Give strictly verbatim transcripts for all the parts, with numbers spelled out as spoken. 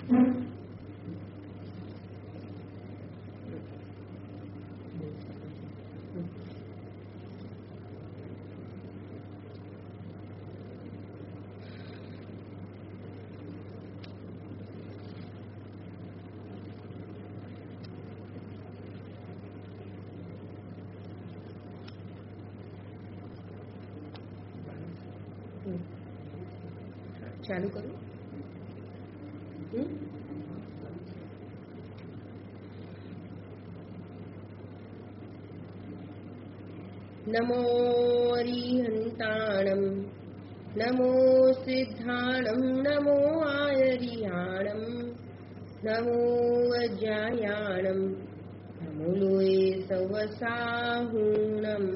ચાલુ કરું. નમો અરિહંતાણમ નમો સિદ્ધાણમ નમો આયરિહાણમ નમો વજ્રાયાણમ નમો લોય સવસાહુણમ.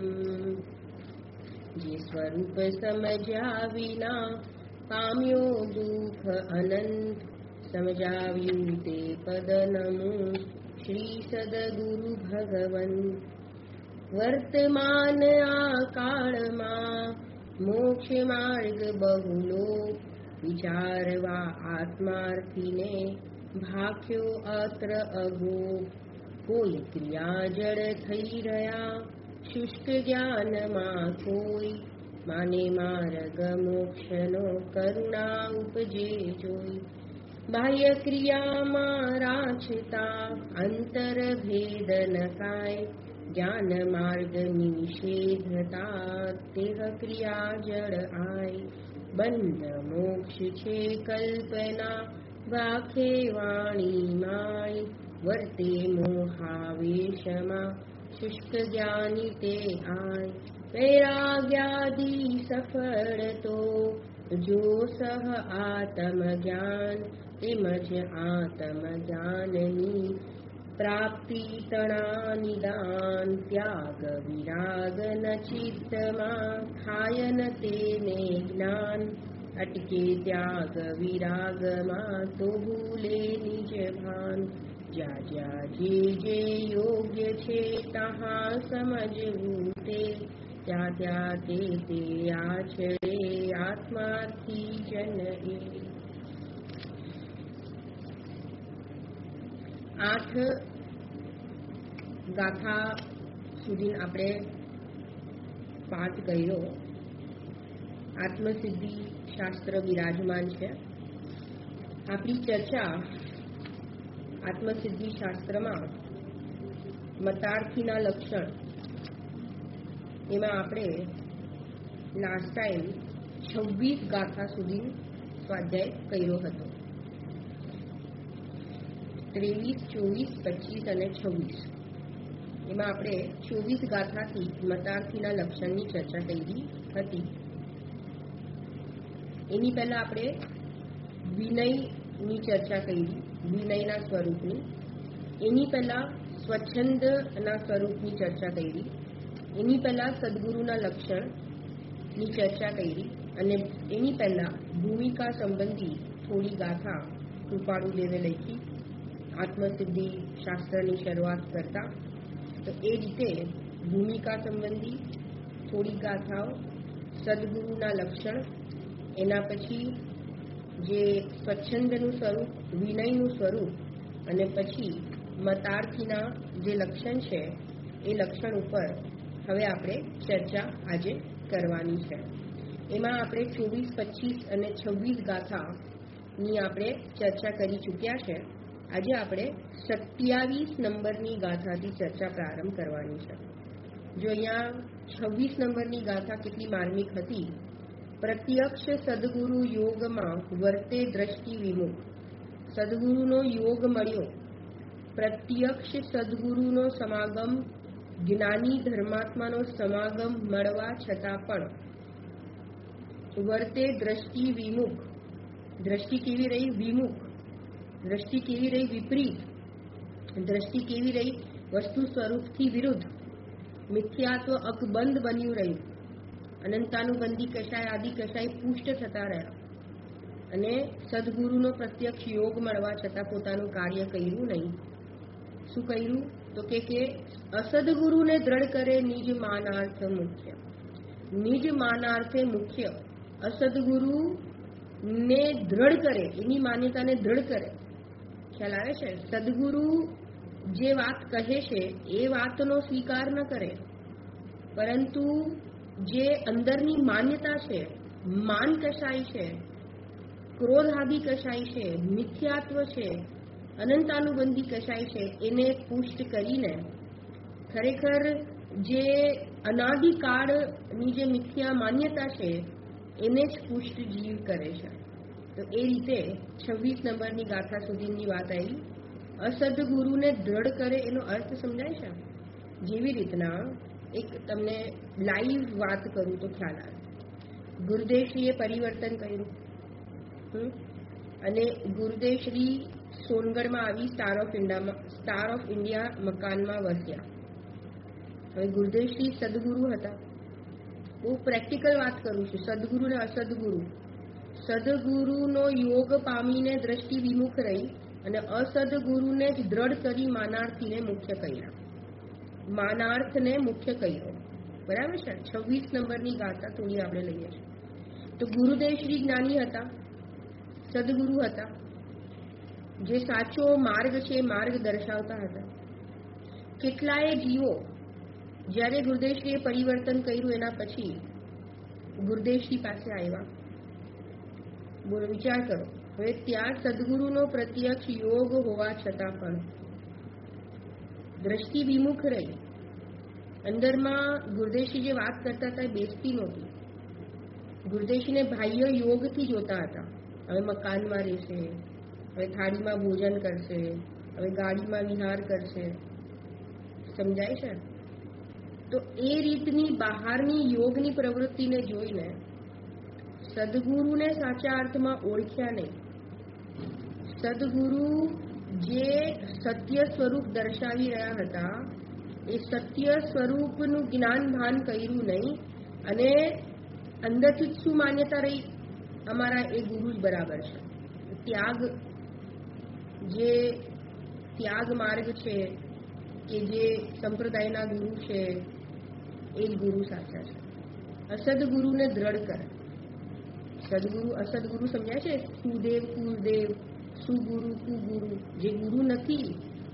જે સ્વરૂપ સમજ્યા વિના પામ્યો દુઃખ અનંત, સમજાવ્યું તે પદ નમો શ્રી સદગુરુ ભગવન. વર્તમાન આ કાળમાં મોક્ષ માર્ગ બહુલો, વિચારવા આત્માર્થીને ભાખ્યો અત્ર અગો. કોઈ ક્રિયા જડ થઈ રહ્યા શુષ્ક જ્ઞાનમાં કોઈ, માને માર્ગ મોક્ષનો કરુણા ઉપજે જોઈ. બાહ્ય ક્રિયામાં રાખતા અંતર ભેદ નકાય, જ્ઞાન માર્ગ નિષેધતા તેહ ક્રિયા જડ આય. બંધ મોક્ષ છે કલ્પના વાખે વાણી માય, વર્તે મોહાવેશમાં શુષ્ક જ્ઞાની તે આય. વૈરાગ્યાદિ સફળ તો જો સહ આત્મ જ્ઞાન, તેમજ આત્મ જ્ઞાનની પ્રાપ્તિ તણા નિદાન. ત્યાગ વિરાગ ન ચિત્તમાં થાય ન તેને જ્ઞાન, અટકે ત્યાગ વિરાગમાં તો ભૂલે નિજ ભાન. જ્યાં જ્યાં જે જે યોગ્ય છે તહાં સમજવું તે, ત્યાં ત્યાં તે તે આચરે આત્માર્થી જન એ. આઠ ગાથા સુધી આપણે પાઠ કર્યો. આત્મસિદ્ધિ શાસ્ત્ર વિરાજમાન છે. આપણી ચર્ચા આત્મસિદ્ધિ શાસ્ત્રમાં મતાર્થીના લક્ષણ, એમાં આપણે લાસ્ટ ટાઈમ છવ્વીસ ગાથા સુધી સ્વાધ્યાય કર્યો હતો. ત્રેવીસ, ચોવીસ, પચીસ અને છવ્વીસ, એમાં આપણે ચોવીસ ગાથાથી મતાર્થીના લક્ષણની ચર્ચા કરી હતી. એની પહેલા આપણે વિનયની ચર્ચા કરી, વિનયના સ્વરૂપની. એની પહેલા સ્વચ્છંદના સ્વરૂપની ચર્ચા કરી. એની પહેલા સદગુરુના લક્ષણની ચર્ચા કરી. અને એની પહેલા ભૂમિકા સંબંધી થોડી ગાથા કૃપાળુદેવે લખી આત્મસિદ્ધિ શાસ્ત્રની શરૂઆત કરતા. તો એ રીતે ભૂમિકા સંબંધી થોડી ગાથાઓ, સદગુરુના લક્ષણ, એના પછી જે સ્વચ્છંદનું સ્વરૂપ, વિનયનું સ્વરૂપ, અને પછી મતાર્થીના જે લક્ષણ છે એ લક્ષણ ઉપર હવે આપણે ચર્ચા આજે કરવાની છે. એમાં આપણે ચોવીસ, પચીસ અને છવ્વીસ ગાથાની આપણે ચર્ચા કરી ચૂક્યા છે. આજે આપણે સત્યાવીસ નંબરની ગાથાથી ચર્ચા પ્રારંભ કરવાની છે. જો અહીંયા છવ્વીસ નંબરની ગાથા કેટલી માર્મિક હતી. પ્રત્યક્ષ સદગુરુ યોગમાં વર્તે દ્રષ્ટિ વિમુખ. સદગુરુનો યોગ મળ્યો, પ્રત્યક્ષ સદગુરુનો સમાગમ, જ્ઞાની ધર્માત્માનો સમાગમ મળવા છતાં પણ વર્તે દ્રષ્ટિ વિમુખ. દ્રષ્ટિ કેવી રહી? વિમુખ. દ્રષ્ટિ કેવી રહી? વિપરીત. દ્રષ્ટિ કેવી રહી? વસ્તુ સ્વરૂપથી વિરુદ્ધ. મિથ્યાત્વ અકબંધ બન્યું રહ્યું. અનંતાનુબંધી કશાય આદિ કશાય પુષ્ટ થતા રહ્યા. અને સદગુરુનો પ્રત્યક્ષ યોગ મળવા છતાં પોતાનું કાર્ય કર્યું નહીં. શું કર્યું? તો કે કે અસદગુરુને દ્રઢ કરે નિજ માનાર્થ મુખ્ય. નિજ માનાર્થે મુખ્ય અસદગુરુ ને દ્રઢ કરે, એની માન્યતાને દ્રઢ કરે. ખ્યાલ આવે છે? સદગુરુ જે વાત કહે છે એ વાતનો સ્વીકાર ન કરે, પરંતુ જે અંદરની માન્યતા છે, માન કશાય છે, ક્રોધ આદિ કશાય છે, મિથ્યાત્વ છે, અનંતાનુબંધી કશાય છે, એને પુષ્ટ કરીને ખરેખર જે અનાદિકાળની જે મિથ્યા માન્યતા છે એને જ પુષ્ટ જીવ કરે છે. તો એ રીતે છવ્વીસ નંબરની ગાથા સુધીની વાત આવી. અસદગુરુને દ્રઢ કરે એનો અર્થ સમજાય છે? જેવી રીતના એક તમને લાઈવ વાત કરું તો ખ્યાલ આવે. ગુરુદેવશ્રીએ પરિવર્તન કર્યું અને ગુરુદેવશ્રી સોનગઢમાં આવી સ્ટાર ઓફ ઇન્ડિયામાં સ્ટાર ઓફ ઇન્ડિયા મકાનમાં વસ્યા. હવે ગુરુદેવશ્રી સદગુરુ હતા. બહુ પ્રેક્ટિકલ વાત કરું છું. સદગુરુ ને અસદગુરુ. સદગુરુનો યોગ પામીને દ્રષ્ટિ વિમુખ રહી અને અસદગુરુને જ દ્રઢ કરી માનાર્થીને મુખ્ય કર્યા. માનાર્થને મુખ્ય કર્યો. બરાબર છે? છવ્વીસ નંબરની ગાથા થોડી આપણે લઈએ છીએ. તો ગુરુદેવ શ્રી જ્ઞાની હતા, સદગુરુ હતા, જે સાચો માર્ગ છે માર્ગ દર્શાવતા હતા. કેટલાય જીવો જ્યારે ગુરુદેવશ્રીએ પરિવર્તન કર્યું એના પછી ગુરુદેવશ્રી પાસે આવ્યા. બોલો, વિચાર કરો. હવે ત્યાં સદગુરુનો પ્રત્યક્ષ યોગ હોવા છતાં પણ દ્રષ્ટિ વિમુખ રહી. અંદરમાં ગુરુદેવશ્રી જે વાત કરતા હતા એ બેસતી નહોતી. ગુરુદેવશ્રીને બાહ્ય યોગથી જોતા હતા. હવે મકાનમાં રહેશે, હવે થાળીમાં ભોજન કરશે, હવે ગાડીમાં વિહાર કરશે. સમજાય છે? તો એ રીતની બહારની યોગની પ્રવૃત્તિને જોઈને સદગુરુને સાચા અર્થમાં ઓળખ્યા નહીં. સદગુરુ જે સત્ય સ્વરૂપ દર્શાવી રહ્યા હતા એ સત્ય સ્વરૂપનું જ્ઞાન ભાન કર્યું નહીં અને અંદરથી શું માન્યતા રહી? અમારા એ ગુરુ જ બરાબર છે. ત્યાગ, જે ત્યાગ માર્ગ છે કે જે સંપ્રદાયના ગુરુ છે એ જ ગુરુ સાચા છે. અસદગુરુને દ્રઢ કરે. સદગુરુ અસદગુરુ સમજાય છે? સુદેવ કુલદેવ, સુગુરુ કુગુરુ. જે ગુરુ નથી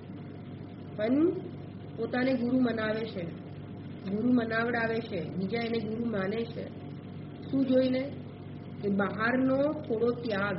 પણ પોતાને ગુરુ મનાવે છે, ગુરુ મનાવડાવે છે, બીજા એને ગુરુ માને છે. શું જોઈને? કે બહારનો થોડો ત્યાગ,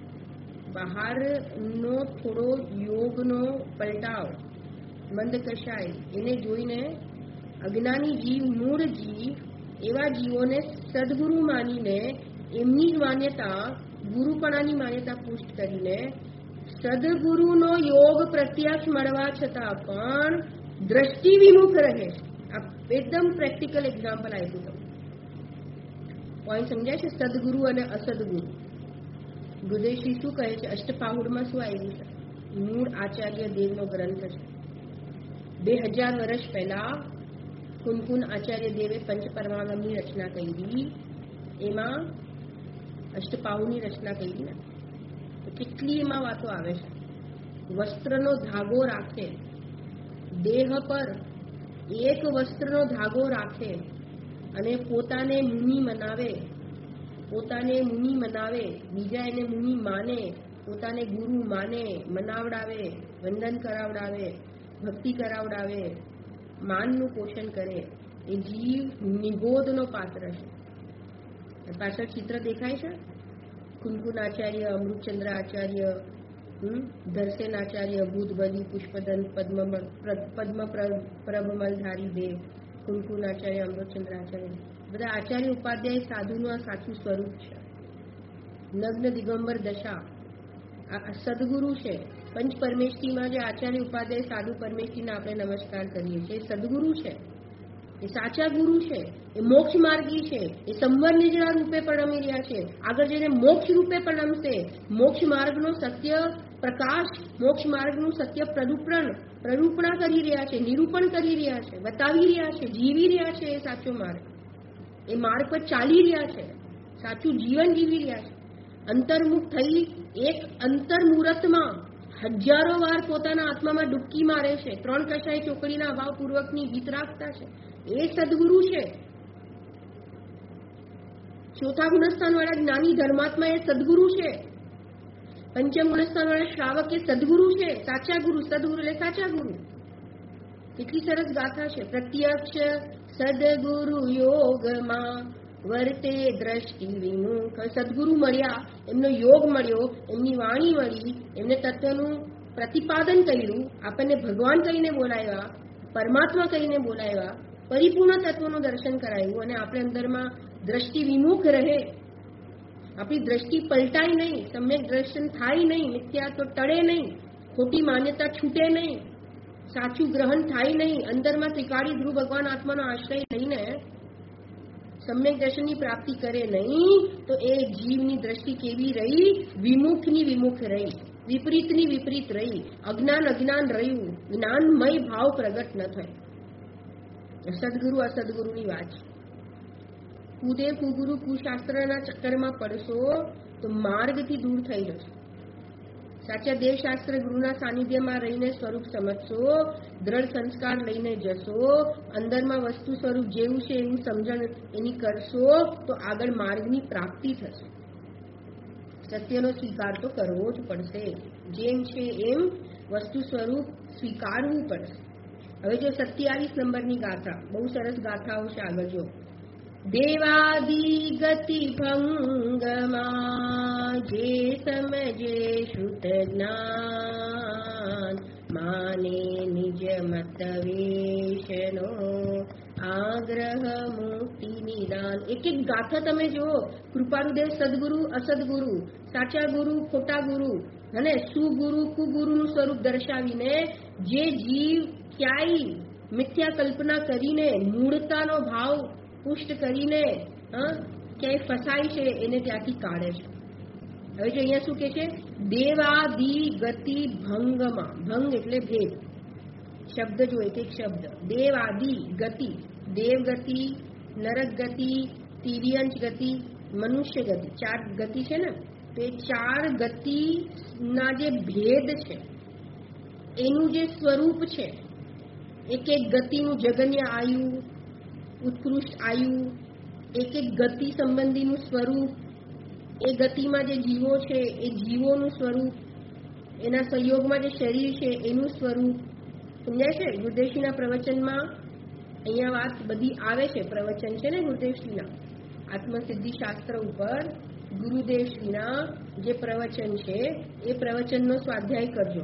બહારનો થોડો યોગનો પલટાવ, મંદ કશાય, એને જોઈને અજ્ઞાની જીવ, મૂળ જીવ, એવા જીવોને સદગુરુ માનીને એમની જ માન્યતા, ગુરુપણાની માન્યતા પુષ્ટ કરીને સદગુરુનો યોગ પ્રત્યક્ષ મળવા છતાં પણ દ્રષ્ટિ વિમુખ રહે છે. આ એકદમ પ્રેક્ટિકલ એક્ઝામ્પલ આપ્યું તમને. પોઈન્ટ સમજાય છે? સદગુરુ અને અસદગુરુ. ગુરુદેવશ્રી શું કહે છે? અષ્ટપાહુડમાં શું આવ્યું છે? મૂળ આચાર્ય દેવનો ગ્રંથ છે. બે હજાર વર્ષ પહેલા કુનકુન આચાર્ય દેવે પંચપરમાગમની રચના કરી. એમાં અષ્ટપાહુની રચના કરી ને તો કેટલી એમાં વાતો આવે છે. વસ્ત્રનો ધાગો રાખે, દેહ પર એક વસ્ત્રનો ધાગો રાખે અને પોતાને મુનિ મનાવે, પોતાને મુનિ મનાવે, બીજા એને મુનિ માને, પોતાને ગુરુ માને, મનાવડાવે, વંદન કરાવડાવે, ભક્તિ કરાવડાવે, માનનું પોષણ કરે. એ જીવ નિગોદનો પાત્ર છે. પાછળ ચિત્ર દેખાય છે? કુનકુન આચાર્ય, અમૃતચંદ્ર આચાર્ય, ધરસેન આચાર્ય, ભૂતબલી, પુષ્પદન, પદ્મ પદ્મ પ્રભમલધારી દેવ, કુનકુન આચાર્ય, અમૃતચંદ્ર આચાર્ય, બધા આચાર્ય ઉપાધ્યાય સાધુનું આ સાચું સ્વરૂપ છે. નગ્ન દિગંબર દશા આ સદગુરુ છે. પંચ પરમેષ્ઠીમાં જે આચાર્ય ઉપાધ્યાય સાધુ પરમેષ્ઠીને આપણે નમસ્કાર કરીએ છીએ, એ સદગુરુ છે. એ સાચા ગુરુ છે. એ મોક્ષ માર્ગી છે. એ સંવર નિજરા રૂપે પરણમી રહ્યા છે. આગળ જઈને મોક્ષ રૂપે પરણમશે. મોક્ષ માર્ગનો સત્ય પ્રકાશ, મોક્ષ માર્ગનું સત્ય પ્રરૂપણ પ્રરૂપણા કરી રહ્યા છે, નિરૂપણ કરી રહ્યા છે, બતાવી રહ્યા છે, જીવી રહ્યા છે. એ સાચો માર્ગ, એ માર્ગ પર ચાલી રહ્યા છે, સાચું જીવન જીવી રહ્યા છે. અંતર્મુખ થઈ એક અંતર્મુહૂર્તમાં હજારો વાર પોતાના આત્મામાં ડૂબકી મારે છે. ત્રણ કશાય ચોકડીના અભાવ પૂર્વકની ગીત રાખતા છે. એ સદગુરુ છે. ચોથા ગુણસ્થાન વાળા જ્ઞાની ધર્માત્મા એ સદગુરુ છે. પંચમ ગુણસ્થાન વાળા શ્રાવક એ સદગુરુ છે, સાચા ગુરુ. સદગુરુ એટલે સાચા ગુરુ. કેટલી સરસ ગાથા છે. પ્રત્યક્ષ સદગુરુ યોગમાં વર્તે દ્રષ્ટિ વિમુખ. સદગુરુ મળ્યા, એમનો યોગ મળ્યો, એમની વાણી મળી, એમને તત્વનું પ્રતિપાદન કર્યું, આપણને ભગવાન કહીને બોલાવ્યા, પરમાત્મા કહીને બોલાવ્યા, પરિપૂર્ણ તત્વનું દર્શન કરાયું, અને આપણે અંદરમાં દ્રષ્ટિ વિમુખ રહે, આપણી દ્રષ્ટિ પલટાય નહીં, સમ્યક દર્શન થાય નહીં, મિથ્યા તો ટળે નહીં, ખોટી માન્યતા છૂટે નહીં, સાચું ગ્રહણ થાય નહીં, અંદરમાં ત્રિકાળી ધ્રુવ ભગવાન આત્માનો આશ્રય લઈને સમ્યક દર્શનની પ્રાપ્તિ કરે નહીં, તો એ જીવની દ્રષ્ટિ કેવી રહી? વિમુખની વિમુખ રહી, વિપરીતની વિપરીત રહી, અજ્ઞાન અજ્ઞાન રહ્યું, જ્ઞાનમય ભાવ પ્રગટ ન થાય. સદગુરુ અસદગુરુની વાત. કુદે કુગુરુ કુશાસ્ત્રના ચક્કરમાં પડશો તો માર્ગથી દૂર થઈ જશો. સાચા દેવશાસ્ત્ર ગુરુના સાનિધ્યમાં રહીને સ્વરૂપ સમજશો, દ્રઢ સંસ્કાર લઈને જશો, અંદરમાં વસ્તુ સ્વરૂપ જેવું છે એવું સમજણ એની કરશો, તો આગળ માર્ગની પ્રાપ્તિ થશે. સત્યનો સ્વીકાર તો કરવો જ પડશે. જેમ છે એમ વસ્તુ સ્વરૂપ સ્વીકારવું પડશે. હવે જો સત્યાવીસ નંબરની ગાથા, બહુ સરસ ગાથાઓ છે, આગળ જો. દેવાદિ ગતિ ભંગમાં જે સમજે શુદ્ધ જ્ઞાન, માને નિજ મત વેશનો આગ્રહ મુક્તિ નિદાન. એક એક ગાથા તમે જુઓ. કૃપાળુદેવ સદગુરુ અસદગુરુ, સાચા ગુરુ ખોટા ગુરુ, અને સુગુરુ કુગુરુનું સ્વરૂપ દર્શાવીને જે જીવ ક્યાંય મિથ્યા કલ્પના કરીને મૂળતાનો ભાવ પુષ્ટ કરીને ક્યાંય ફસાય છે એને ત્યાંથી કાઢે છે. હવે જો અહીંયા શું કે છે? દેવાદિ ગતિ ભંગમાં. ભંગ એટલે ભેદ. શબ્દ જો એક એક શબ્દ. દેવાદિ ગતિ, દેવ ગતિ, નરક ગતિ, તિર્યંચ ગતિ, મનુષ્ય ગતિ, ચાર ગતિ છે ને. તો એ ચાર ગતિના જે ભેદ છે, એનું જે સ્વરૂપ છે, એક એક ગતિનું જગન્ય આયુ, ઉત્કૃષ્ટ આયુ, એક એક ગતિ સંબંધીનું સ્વરૂપ, એ ગતિમાં જે જીવો છે એ જીવોનું સ્વરૂપ, એના સંયોગમાં જે શરીર છે એનું સ્વરૂપ સમજાય છે. ગુરુદેવશ્રીના પ્રવચનમાં અહીંયા વાત બધી આવે છે. પ્રવચન છે ને ગુરુદેવશ્રીના આત્મસિદ્ધિ શાસ્ત્ર ઉપર, ગુરુદેવશ્રીના જે પ્રવચન છે એ પ્રવચનનો સ્વાધ્યાય કરજો.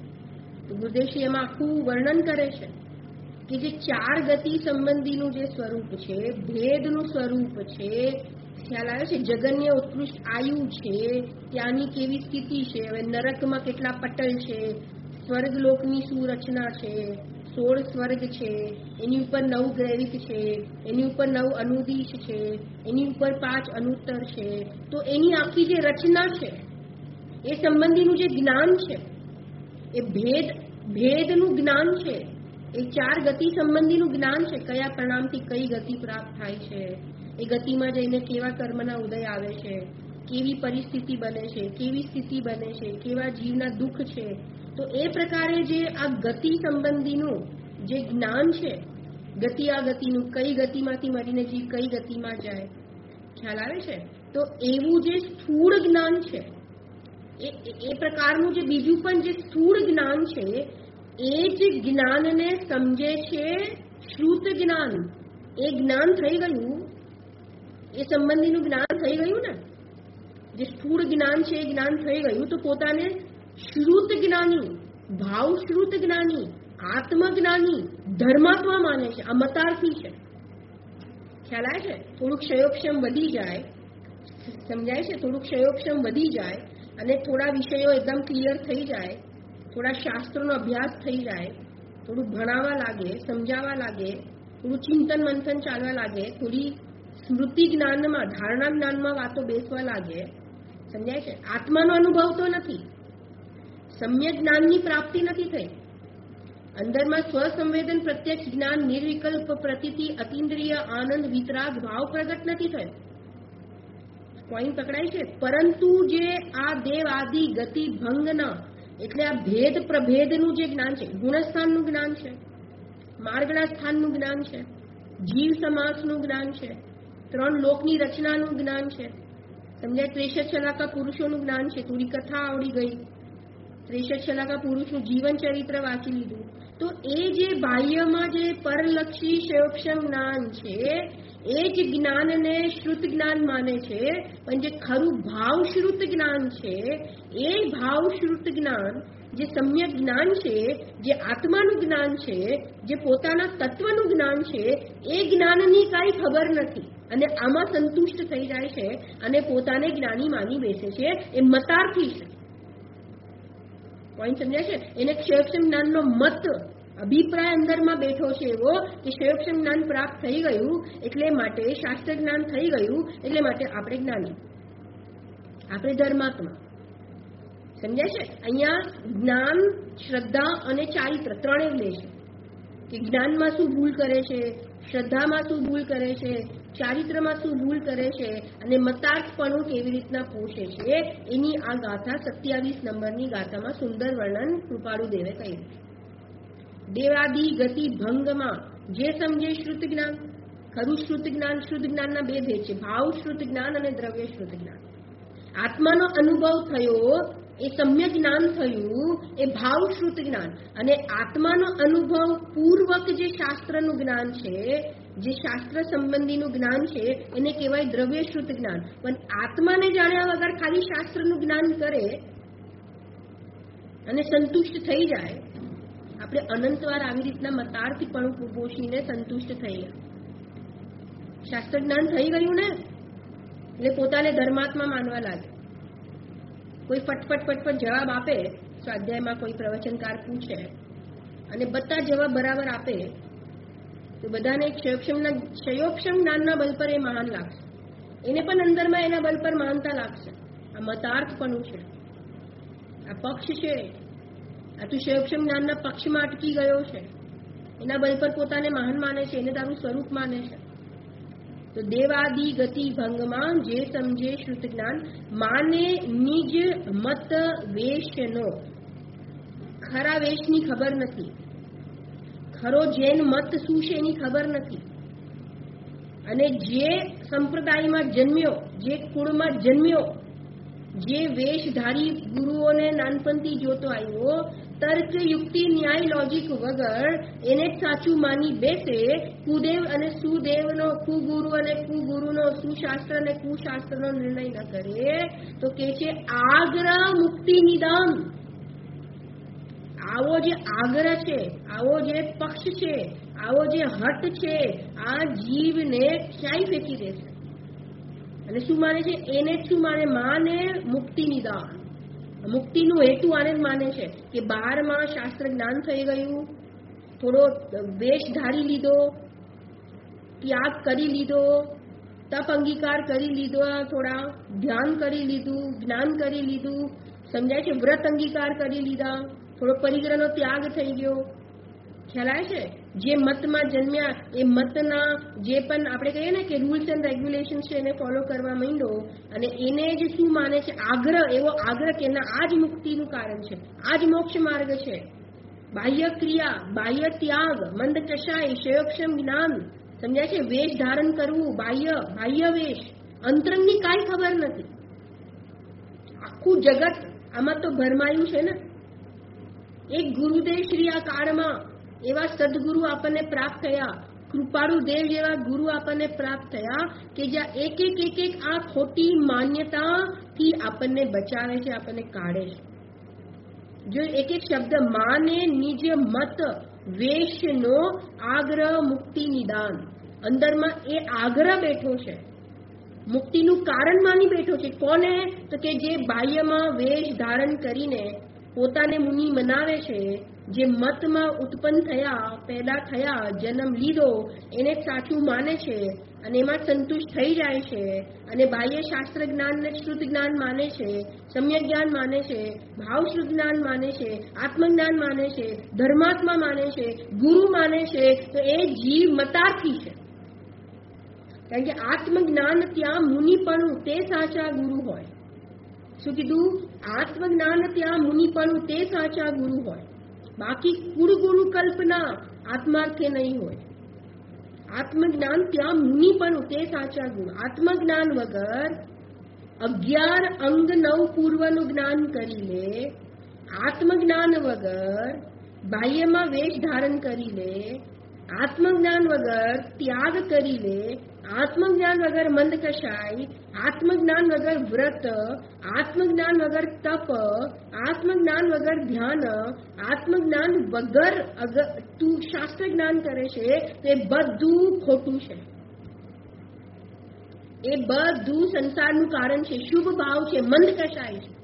તો ગુરુદેવશ્રી એમાં આખું વર્ણન કરે છે કે જે ચાર ગતિ સંબંધીનું જે સ્વરૂપ છે, ભેદનું સ્વરૂપ છે, ખ્યાલ આવે છે, જગન્ય ઉત્કૃષ્ટ આયુ છે, ત્યાંની કેવી સ્થિતિ છે, હવે નરકમાં કેટલા પટલ છે, સ્વર્ગલોકની શું રચના છે, સોળ સ્વર્ગ છે, એની ઉપર નવ ગ્રેવિક છે, એની ઉપર નવ અનુદીશ છે, એની ઉપર પાંચ અનુત્તર છે, તો એની આખી જે રચના છે એ સંબંધીનું જે જ્ઞાન છે, એ ભેદ ભેદનું જ્ઞાન છે, એ ચાર ગતિ સંબંધીનું જ્ઞાન છે. કયા પરિણામથી કઈ ગતિ પ્રાપ્ત થાય છે, એ ગતિમાં જઈને કેવા કર્મના ઉદય આવે છે, કેવી પરિસ્થિતિ બને છે, કેવી સ્થિતિ બને છે, કેવા જીવના દુઃખ છે. તો એ પ્રકારે જે આ ગતિ સંબંધીનું જે જ્ઞાન છે, ગતિ આ ગતિનું, કઈ ગતિમાંથી મળીને જીવ કઈ ગતિમાં જાય, ખ્યાલ આવે છે. તો એવું જે સ્થૂળ જ્ઞાન છે, એ એ પ્રકારનું જે બીજું પણ જે સ્થૂળ જ્ઞાન છે, એ જ જ્ઞાનને સમજે છે શ્રુત જ્ઞાન. એ જ્ઞાન થઈ ગયું, એ સંબંધીનું જ્ઞાન થઈ ગયું ને, જે સ્થૂળ જ્ઞાન છે એ જ્ઞાન થઈ ગયું, તો પોતાને શ્રુત જ્ઞાની, ભાવ શ્રુત જ્ઞાની, આત્મજ્ઞાની, ધર્માત્મા માને છે. આ મતાર્થી છે. ખ્યાલ આવે છે? થોડુંક ક્ષયોક્ષમ વધી જાય, સમજાય છે? થોડુંક ક્ષયોક્ષમ વધી જાય અને થોડા વિષયો એકદમ ક્લિયર થઈ જાય, થોડા શાસ્ત્રોનો અભ્યાસ થઈ જાય, થોડું ભણાવવા લાગે, સમજાવવા લાગે, થોડું ચિંતન મંથન ચાલવા લાગે, થોડી સ્મૃતિ જ્ઞાનમાં, ધારણા જ્ઞાનમાં વાતો બેસવા લાગે, સમજાય છે? આત્માનો અનુભવ તો નથી, સમ્યક જ્ઞાનની પ્રાપ્તિ નથી થઈ, અંદરમાં સ્વસંવેદન પ્રત્યક્ષ જ્ઞાન, નિર્વિકલ્પ પ્રતીતિ, અતિન્દ્રિય આનંદ, વિતરાગ ભાવ પ્રગટ નથી થયો. પોઈન્ટ પકડાય છે? પરંતુ જે આ દેવ આદિ ગતિ ભંગના, એટલે આ ભેદ પ્રભેદનું જે જ્ઞાન છે, ગુણસ્થાનનું જ્ઞાન છે, માર્ગના સ્થાનનું જ્ઞાન છે, જીવ સમાસનું જ્ઞાન છે, ત્રણ લોકની રચનાનું જ્ઞાન છે, સમજાય? ત્રેસઠ શલાકા પુરુષોનું જ્ઞાન છે, થોડી કથા આવડી ગઈ, ત્રેસઠ શલાકા પુરુષનું જીવન ચરિત્ર વાંચી લીધું, તો એ જે બાહ્યમાં જે પરલક્ષી ક્ષયોક્ષમ જ્ઞાન છે એ જ જ્ઞાનને શ્રુત જ્ઞાન માને છે, પણ જે ખરું ભાવશ્રુત જ્ઞાન છે એ ભાવશ્રુત જ્ઞાન જે સમ્યક જ્ઞાન છે, જે આત્માનું જ્ઞાન છે, જે પોતાના તત્વનું જ્ઞાન છે, એ જ્ઞાનની કાંઈ ખબર નથી અને આમાં સંતુષ્ટ થઈ જાય છે અને પોતાને જ્ઞાની માની બેસે છે. એ મતાર્થી છે. પોઈન્ટ સમજાય છે? એને ક્ષયોક્ષમ જ્ઞાનનો મત અભિપ્રાય અંદરમાં બેઠો છે એવો કે ક્ષયોક્ષમ જ્ઞાન પ્રાપ્ત થઈ ગયું એટલે માટે, શાસ્ત્ર જ્ઞાન થઈ ગયું એટલે માટે આપણે જ્ઞાની, આપણે ધર્માત્મા. સમજાય છે? અહીંયા જ્ઞાન, શ્રદ્ધા અને ચારિત્ર ત્રણેય લે છે કે જ્ઞાનમાં શું ભૂલ કરે છે, શ્રદ્ધામાં શું ભૂલ કરે છે, ચારિત્રમાં શું ભૂલ કરે છે અને મતાર્થપણું કેવી રીતના પોષે છે. એની આ ગાથા સત્યાવીસ નંબરની ગાથામાં સુંદર વર્ણન કૃપાળુ દેવે કહ્યું. દેવાદી ગતિ ભંગમાં જે સમજે શ્રુત જ્ઞાન, ખરું શ્રુત જ્ઞાન, શ્રુત જ્ઞાનના બે ભેદ છે, ભાવ શ્રુત જ્ઞાન અને દ્રવ્ય શ્રુત જ્ઞાન. આત્માનો અનુભવ થયો એ સમ્ય જ્ઞાન થયું, એ ભાવ શ્રુત જ્ઞાન. અને આત્માનો અનુભવ પૂર્વક જે શાસ્ત્રનું જ્ઞાન છે, જે શાસ્ત્ર સંબંધીનું જ્ઞાન છે, એને કહેવાય દ્રવ્ય શ્રુત જ્ઞાન. પણ આત્માને જાણ્યા વગર ખાલી શાસ્ત્રનું જ્ઞાન કરે અને સંતુષ્ટ થઈ જાય, આપણે અનંતવાર આવી રીતના મતાર્થપણું પોષીને સંતુષ્ટ થઈ ગયા. શાસ્ત્ર જ્ઞાન થઈ ગયું ને એટલે પોતાને ધર્માત્મા માનવા લાગે. કોઈ ફટફટ ફટફટ જવાબ આપે, સ્વાધ્યાયમાં કોઈ પ્રવચનકાર પૂછે અને બધા જવાબ બરાબર આપે તો બધાને ક્ષયોક્ષમના ક્ષયોક્ષમ જ્ઞાનના બલ પર એ મહાન લાગશે, એને પણ અંદરમાં એના બલ પર મહાનતા લાગશે. આ મતાર્થપણું છે, આ પક્ષ છે, આ તું ક્ષયોક્ષમ જ્ઞાનના પક્ષમાં અટકી ગયો છે, એના બલ પર પોતાને મહાન માને છે, એને તારું સ્વરૂપ માને છે. તો દેવાદી ગતિ ભંગમાં જે સમજે શ્રુત જ્ઞાન માને નિજ મત વેશનો, ખરા વેશની ખબર નથી, ખરો જૈન મત શું છે એની ખબર નથી, અને જે સંપ્રદાયમાં જન્મ્યો, જે કુળમાં જન્મ્યો, જે વેશધારી ગુરુઓને નાનપણથી જોતો આવ્યો, તર્ક યુક્તિ ન્યાય લોજિક વગર એને જ સાચું માની બેસે, કુદેવ અને સુદેવનો, કુગુરુ અને કુગુરુનો, સુશાસ્ત્ર અને કુશાસ્ત્રનો નિર્ણય ન કરે તો કે છે આગ્રહ મુક્તિ નિદાન. આવો જે આગ્રહ છે, આવો જે પક્ષ છે, આવો જે હટ છે, આ જીવને ક્યાંય ફેંકી દેશે. અને શું માને છે? એને જ શું માને? માને મુક્તિ નિદાન. મુક્તિનું હેતુ આને જ માને છે કે બહારમાં શાસ્ત્ર જ્ઞાન થઈ ગયું, થોડો વેશ ધારી લીધો, ત્યાગ કરી લીધો, તપ અંગીકાર કરી લીધો, થોડા ધ્યાન કરી લીધું, જ્ઞાન કરી લીધું, સમજાય છે? વ્રત અંગીકાર કરી લીધા, થોડો પરિગ્રહનો ત્યાગ થઈ ગયો. ખ્યાલ આવે છે? જે મતમાં જન્મ્યા એ મતના જે પણ આપણે કહીએ ને કે રૂલ્સ એન્ડ રેગ્યુલેશન છે એને ફોલો કરવા માંડો, અને એને જ શું માને છે? આગ્રહ, એવો આગ્રહ કે ના આ જ મુક્તિનું કારણ છે, આ જ મોક્ષ માર્ગ છે. બાહ્ય ક્રિયા, બાહ્ય ત્યાગ, મંદ કષાય, ક્ષયોક્ષમ જ્ઞાન, સમજાય છે? વેશ ધારણ કરવું, બાહ્ય બાહ્ય વેશ, અંતરંગની કાંઈ ખબર નથી. આખું જગત આમાં તો ભરમાયું છે ને. એક ગુરુદેવ શ્રી આ કાળમાં એવા સદગુરુ આપણને પ્રાપ્ત થયા, કૃપાળુ દેવ જેવા ગુરુ આપણને પ્રાપ્ત થયા કે જ્યાં એક એક એક એક આ ખોટી માન્યતાથી આપણને બચાવે છે, આપણને કાઢે છે. જો એક એક શબ્દ માને નિજ મત વેશનો આગ્રહ મુક્તિ નિદાન, અંદરમાં એ આગ્રહ બેઠો છે, મુક્તિનું કારણ માની બેઠો છે. કોને? તો કે જે બાહ્યમાં વેશ ધારણ કરીને પોતાને મુનિ મનાવે છે, જે મતમાં ઉત્પન્ન થયા, પેદા થયા, જન્મ લીધો, એને સાચું માને છે અને એમાં સંતુષ્ટ થઈ જાય છે, અને બાહ્ય શાસ્ત્ર જ્ઞાન ને શ્રુત જ્ઞાન માને છે, સમ્યક જ્ઞાન માને છે, ભાવ શ્રુત જ્ઞાન માને છે, આત્મજ્ઞાન માને છે, ધર્માત્મા માને છે, ગુરુ માને છે, તો એ જીવ મતાર્થી છે. કારણ કે આત્મજ્ઞાન ત્યાં મુનિપણું તે સાચા ગુરુ હોય. શું કીધું? આત્મજ્ઞાન ત્યાં મુનિપણું તે સાચા ગુરુ હોય, બાકી કુળ ગુરુ કલ્પના આત્માર્થે નહીં હોય. આત્મજ્ઞાન ત્યાં મુનિપણું તે સાચા ગુરુ. આત્મજ્ઞાન વગર અગિયાર અંગ નવ પૂર્વનું જ્ઞાન કરી લે, આત્મજ્ઞાન વગર બાહ્યમાં વેશ ધારણ કરી લે, આત્મજ્ઞાન વગર ત્યાગ કરી લે, આત્મજ્ઞાન વગર મંદ કશાય, આત્મજ્ઞાન વગર વ્રત, આત્મજ્ઞાન વગર તપ, આત્મજ્ઞાન વગર ધ્યાન, આત્મજ્ઞાન વગર અગર તું શાસ્ત્ર જ્ઞાન કરે છે તે બધું ખોટું છે. એ બધું સંસારનું કારણ છે, શુભ ભાવ છે, મંદ કશાય છે,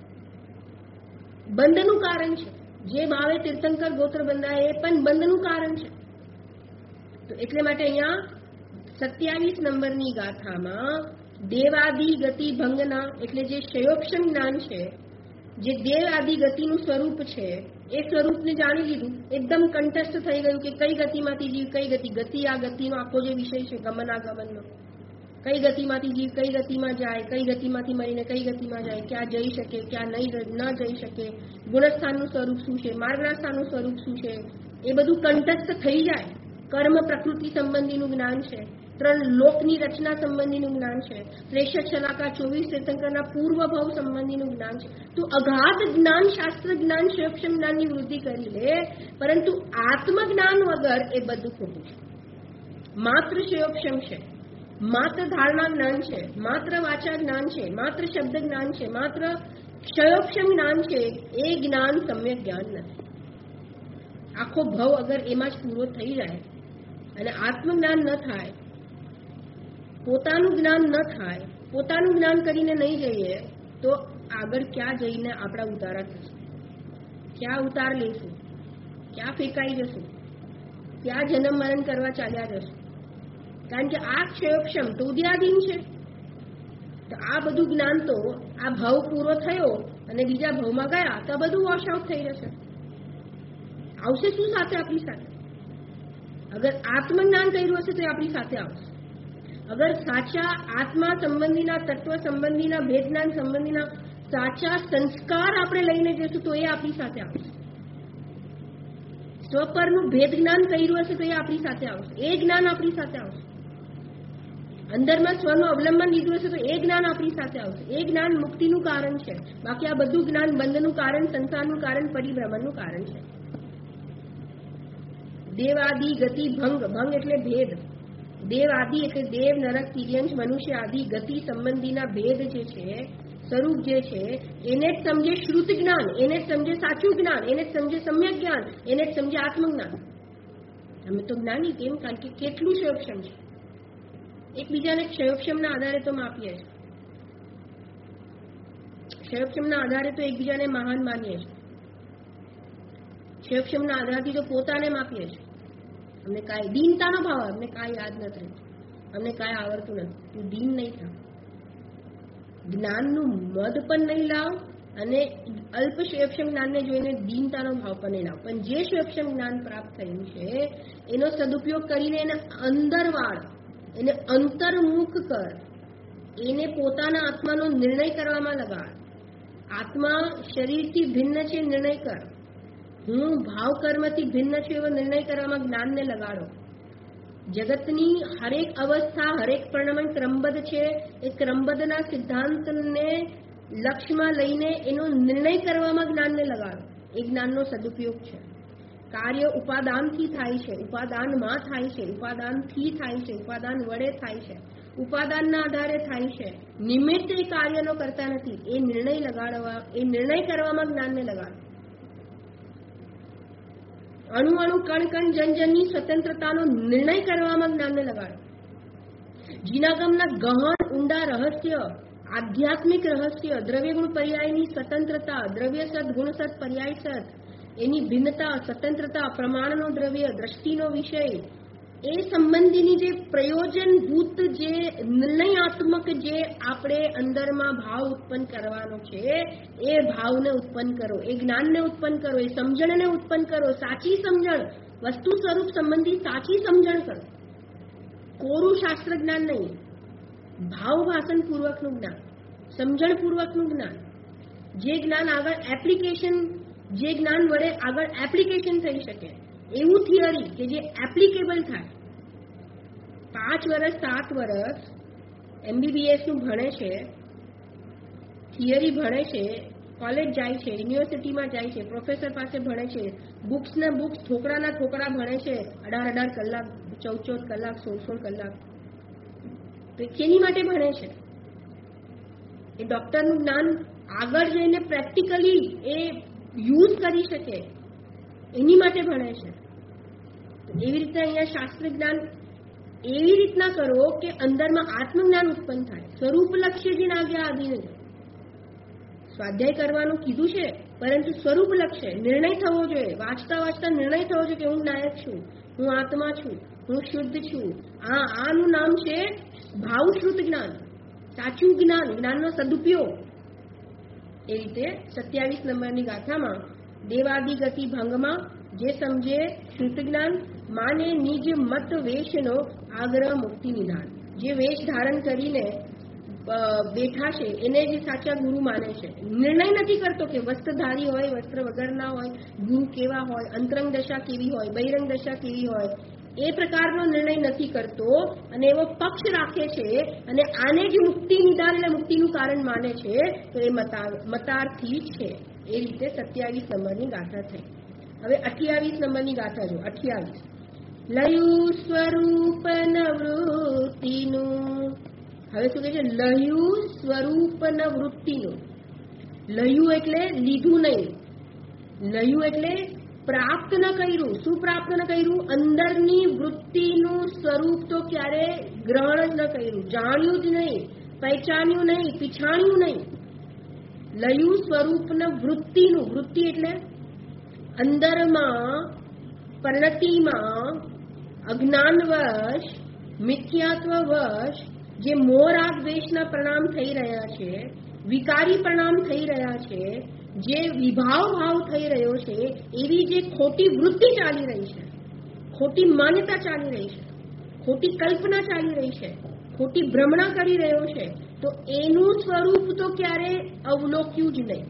બંધનું કારણ છે. જે ભાવે તીર્થંકર ગોત્ર બંધાય એ પણ બંધનું કારણ છે. તો એટલે માટે અહીંયા સત્યાવીસ નંબરની ગાથામાં દેવાદિ ગતિ ભંગના એટલે જે ક્ષયોક્ષમ જ્ઞાન છે, જે દેવ આદિ ગતિનું સ્વરૂપ છે, એ સ્વરૂપને જાણી લીધું. એકદમ કંઠસ્થ થઈ ગયું કે કઈ ગતિમાંથી જીવ કઈ ગતિ, ગતિ આ ગતિનો આખો જે વિષય છે ગમનાગમનનો, કઈ ગતિમાંથી જીવ કઈ ગતિમાં જાય, કઈ ગતિમાંથી મરીને કઈ ગતિમાં જાય, ક્યાં જઈ શકે ક્યાં નહીં ન જઈ શકે, ગુણસ્થાનનું સ્વરૂપ શું છે, માર્ગના સ્થાનનું સ્વરૂપ શું છે, એ બધું કંઠસ્થ થઈ જાય. કર્મ પ્રકૃતિ સંબંધીનું જ્ઞાન છે, ત્રણ લોકની રચના સંબંધીનું જ્ઞાન છે, ત્રેસઠ શલાકા ચોવીસ તીર્થંકરના પૂર્વ ભાવ સંબંધીનું જ્ઞાન છે. તો અગાધ જ્ઞાન શાસ્ત્ર જ્ઞાન ક્ષયોક્ષમ જ્ઞાનની વૃદ્ધિ કરી લે, પરંતુ આત્મજ્ઞાન વગર એ બધું ખોટું છે. માત્ર ક્ષયોક્ષમ છે, માત્ર ધારણા જ્ઞાન છે, માત્ર વાચા જ્ઞાન છે, માત્ર શબ્દ જ્ઞાન છે, માત્ર ક્ષયોક્ષમ જ્ઞાન છે, એ જ્ઞાન સમ્યક જ્ઞાન નથી. આખો ભાવ અગર એમાં જ પૂરો થઈ જાય અને આત્મજ્ઞાન ન થાય, પોતાનું જ્ઞાન ન થાય, પોતાનું જ્ઞાન કરીને નહીં જઈએ તો આગળ ક્યાં જઈને આપણા ઉતારા થશે, ક્યાં ઉતાર લઈશું, ક્યાં ફેંકાઈ જશું, ક્યાં જન્મ મરણ કરવા ચાલ્યા જશું. કારણ કે આ ક્ષયોક્ષમ તો ઉદ્યાધીન છે. તો આ બધું જ્ઞાન તો આ ભાવ પૂરો થયો અને બીજા ભાવમાં ગયા તો બધું વોશ આઉટ થઈ જશે. આવશે શું સાથે આપણી સાથે? અગર આત્મજ્ઞાન કર્યું હશે તો એ આપણી સાથે આવશે. અગર સાચા આત્મા સંબંધીના, તત્વ સંબંધીના, ભેદ જ્ઞાન સંબંધીના સાચા સંસ્કાર આપણે લઈને જઈશું તો એ આપણી સાથે આવશે. સ્વપરનું ભેદ જ્ઞાન કર્યું હશે તો એ આપણી સાથે આવશે, એ જ્ઞાન આપણી સાથે આવશે. અંદરમાં સ્વનું અવલંબન લીધું હશે તો એ જ્ઞાન આપણી સાથે આવશે. એ જ્ઞાન મુક્તિનું કારણ છે, બાકી આ બધું જ્ઞાન બંધનું કારણ, સંસારનું કારણ, પરિભ્રમણનું કારણ છે. દેવ આદિ ગતિ ભંગ, ભંગ એટલે ભેદ. દેવ આદિ એટલે દેવ, નરક, તિર્યંશ, મનુષ્ય આદિ ગતિ સંબંધીના ભેદ જે છે, સ્વરૂપ જે છે, એને જ સમજે શ્રુત જ્ઞાન, એને જ સમજે સાચું જ્ઞાન, એને જ સમજે સમ્યક જ્ઞાન, એને જ સમજે આત્મજ્ઞાન. અમે તો જ્ઞાની કેમ? કારણ કે કેટલું ક્ષયોક્ષમ છે. એકબીજાને ક્ષયોક્ષમના આધારે તો માપીએ છીએ, ક્ષયોક્ષમના આધારે તો એકબીજાને મહાન માનીએ છીએ, ક્ષયોક્ષમના આધારથી તો પોતાને માપીએ છીએ. અમને કાંઈ દીનતાનો ભાવ, અમને કાંઈ યાદ નથી, અમને કાંઈ આવડતું નથી, તું દીન નહીં થાવ. જ્ઞાનનું મદ પણ નહીં લાવ અને અલ્પ ક્ષયોક્ષમ જ્ઞાનને જોઈને દીનતાનો ભાવ પણ નહીં લાવ. પણ જે ક્ષયોક્ષમ જ્ઞાન પ્રાપ્ત થયું છે એનો સદુપયોગ કરીને એને અંદર વાળ, એને અંતર્મુખ કર, એને પોતાના આત્માનો નિર્ણય કરવામાં લગાડ. આત્મા શરીરથી ભિન્ન છે, નિર્ણય કર. હું ભાવ કર્મથી ભિન્ન છું એવો નિર્ણય કરવામાં જ્ઞાનને લગાડો. જગતની હરેક અવસ્થા, હરેક પરિણામ ક્રમબદ્ધ છે, એ ક્રમબદ્ધના સિદ્ધાંતને લક્ષ્યમાં લઈને એનો નિર્ણય કરવામાં જ્ઞાનને લગાડો. એ જ્ઞાનનો સદુપયોગ છે. કાર્ય ઉપાદાનથી થાય છે, ઉપાદાનમાં થાય છે, ઉપાદાનથી થાય છે, ઉપાદાન વડે થાય છે, ઉપાદાનના આધારે થાય છે. નિમિત્ત એ કાર્યનો કરતા નથી. એ નિર્ણય લગાડવા, એ નિર્ણય કરવામાં જ્ઞાનને લગાડો. અણુ અણુ કણ કણ જનજનની સ્વતંત્રતાનો નિર્ણય કરવામાં જ્ઞાનને લગાડો. જીનાગમના ગહન ઊંડા રહસ્ય, આધ્યાત્મિક રહસ્ય, દ્રવ્ય ગુણ પર્યાયની સ્વતંત્રતા, દ્રવ્ય સત ગુણ સત પર્યાય સત, એની ભિન્નતા, સ્વતંત્રતા, પ્રમાણનો દ્રવ્ય, દ્રષ્ટિનો વિષય, એ સંબંધીની જે પ્રયોજનભૂત, જે નિર્ણયાત્મક, જે આપણે અંદરમાં ભાવ ઉત્પન્ન કરવાનો છે, એ ભાવને ઉત્પન્ન કરો, એ જ્ઞાનને ઉત્પન્ન કરો, એ સમજણને ઉત્પન્ન કરો. સાચી સમજણ, વસ્તુ સ્વરૂપ સંબંધી સાચી સમજણ કરો. કોરું શાસ્ત્ર જ્ઞાન નહીં, ભાવ ભાષણ પૂર્વકનું જ્ઞાન, સમજણ પૂર્વકનું જ્ઞાન. જે જ્ઞાન આગળ એપ્લિકેશન, જે જ્ઞાન વડે આગળ એપ્લિકેશન થઈ શકે એવું થિયરી કે જે એપ્લિકેબલ થાય. પાંચ વર્ષ સાત વર્ષ એમબીબીએસ નું ભણે છે, થિયરી ભણે છે, કોલેજ જાય છે, યુનિવર્સિટીમાં જાય છે, પ્રોફેસર પાસે ભણે છે, બુક્સના બુક્સ ઠોકરાના ઠોકરા ભણે છે, અઢાર અઢાર કલાક, ચૌદ ચૌદ કલાક, સોળ સોળ કલાક, તો કેની માટે ભણે છે? એ ડોક્ટરનું જ્ઞાન આગળ જઈને પ્રેક્ટિકલી એ યુઝ કરી શકે એની માટે ભણે છે. એવી રીતે અહીંયા શાસ્ત્ર જ્ઞાન એવી રીતના કરો કે અંદરમાં આત્મજ્ઞાન ઉત્પન્ન થાય, સ્વરૂપલક્ષ્યજીને આજ્ઞા આધીન. સ્વાધ્યાય કરવાનું કીધું છે, પરંતુ સ્વરૂપલક્ષ્ય નિર્ણય થવો જોઈએ. વાંચતા વાંચતા નિર્ણય થવો જોઈએ કે હું નાયક છું, હું આત્મા છું, હું શુદ્ધ છું. આ આનું નામ છે ભાવશ્રુત જ્ઞાન, સાચું જ્ઞાન, જ્ઞાનનો સદુપયોગ. એ રીતે સત્યાવીસ નંબરની ગાથામાં દેવાદી ગતિ ભંગમાં જે સમજે શુદ્ધ જ્ઞાન માને નિજ મત વેશનો આગ્રહ મુક્તિ નિધાન. જે વેશ ધારણ કરીને બેઠા છે એને જે સાચા ગુરુ માને છે. નિર્ણય નથી કરતો કે વસ્ત્રધારી હોય, વસ્ત્ર વગરના હોય, ગુરુ કેવા હોય, અંતરંગ દશા કેવી હોય, બહિરંગ દશા કેવી હોય, એ પ્રકારનો નિર્ણય નથી કરતો અને એવો પક્ષ રાખે છે અને આને જ મુક્તિ નિધાન એટલે મુક્તિનું કારણ માને છે, તો એ મતાર્થી છે. એ રીતે સત્યાવીસ નંબરની ગાથા થઈ. હવે અઠ્યાવીસ નંબરની ગાથા જો. અઠ્યાવીસ લયુ સ્વરૂપ નવૃત્તિનું. હવે શું કહે છે? લયુ સ્વરૂપ નવૃત્તિનું. લયુ એટલે લીધું નહીં, લયુ એટલે પ્રાપ્ત ન કર્યું. શું પ્રાપ્ત ન કર્યું? અંદરની વૃત્તિનું સ્વરૂપ તો ક્યારે ગ્રહણ જ ન કર્યું, જાણ્યું જ નહીં, પહેચાન્યું નહીં, પીછાણ્યું નહીં. લયુ સ્વરૂપના વૃત્તિનું. વૃત્તિ એટલે અંદરમાં પરિણતિમાં અજ્ઞાનવશ મિથ્યાત્વવશ જે મોરાગ દ્વેષના પરિણામ થઈ રહ્યા છે, વિકારી પરિણામ થઈ રહ્યા છે, જે વિભાવ ભાવ થઈ રહ્યો છે, એવી જે ખોટી વૃત્તિ ચાલી રહી છે, ખોટી માન્યતા ચાલી રહી છે, ખોટી કલ્પના ચાલી રહી છે, ખોટી ભ્રમણા કરી રહ્યો છે, તો એનું સ્વરૂપ તો ક્યારે અવલોક્યું જ નહીં,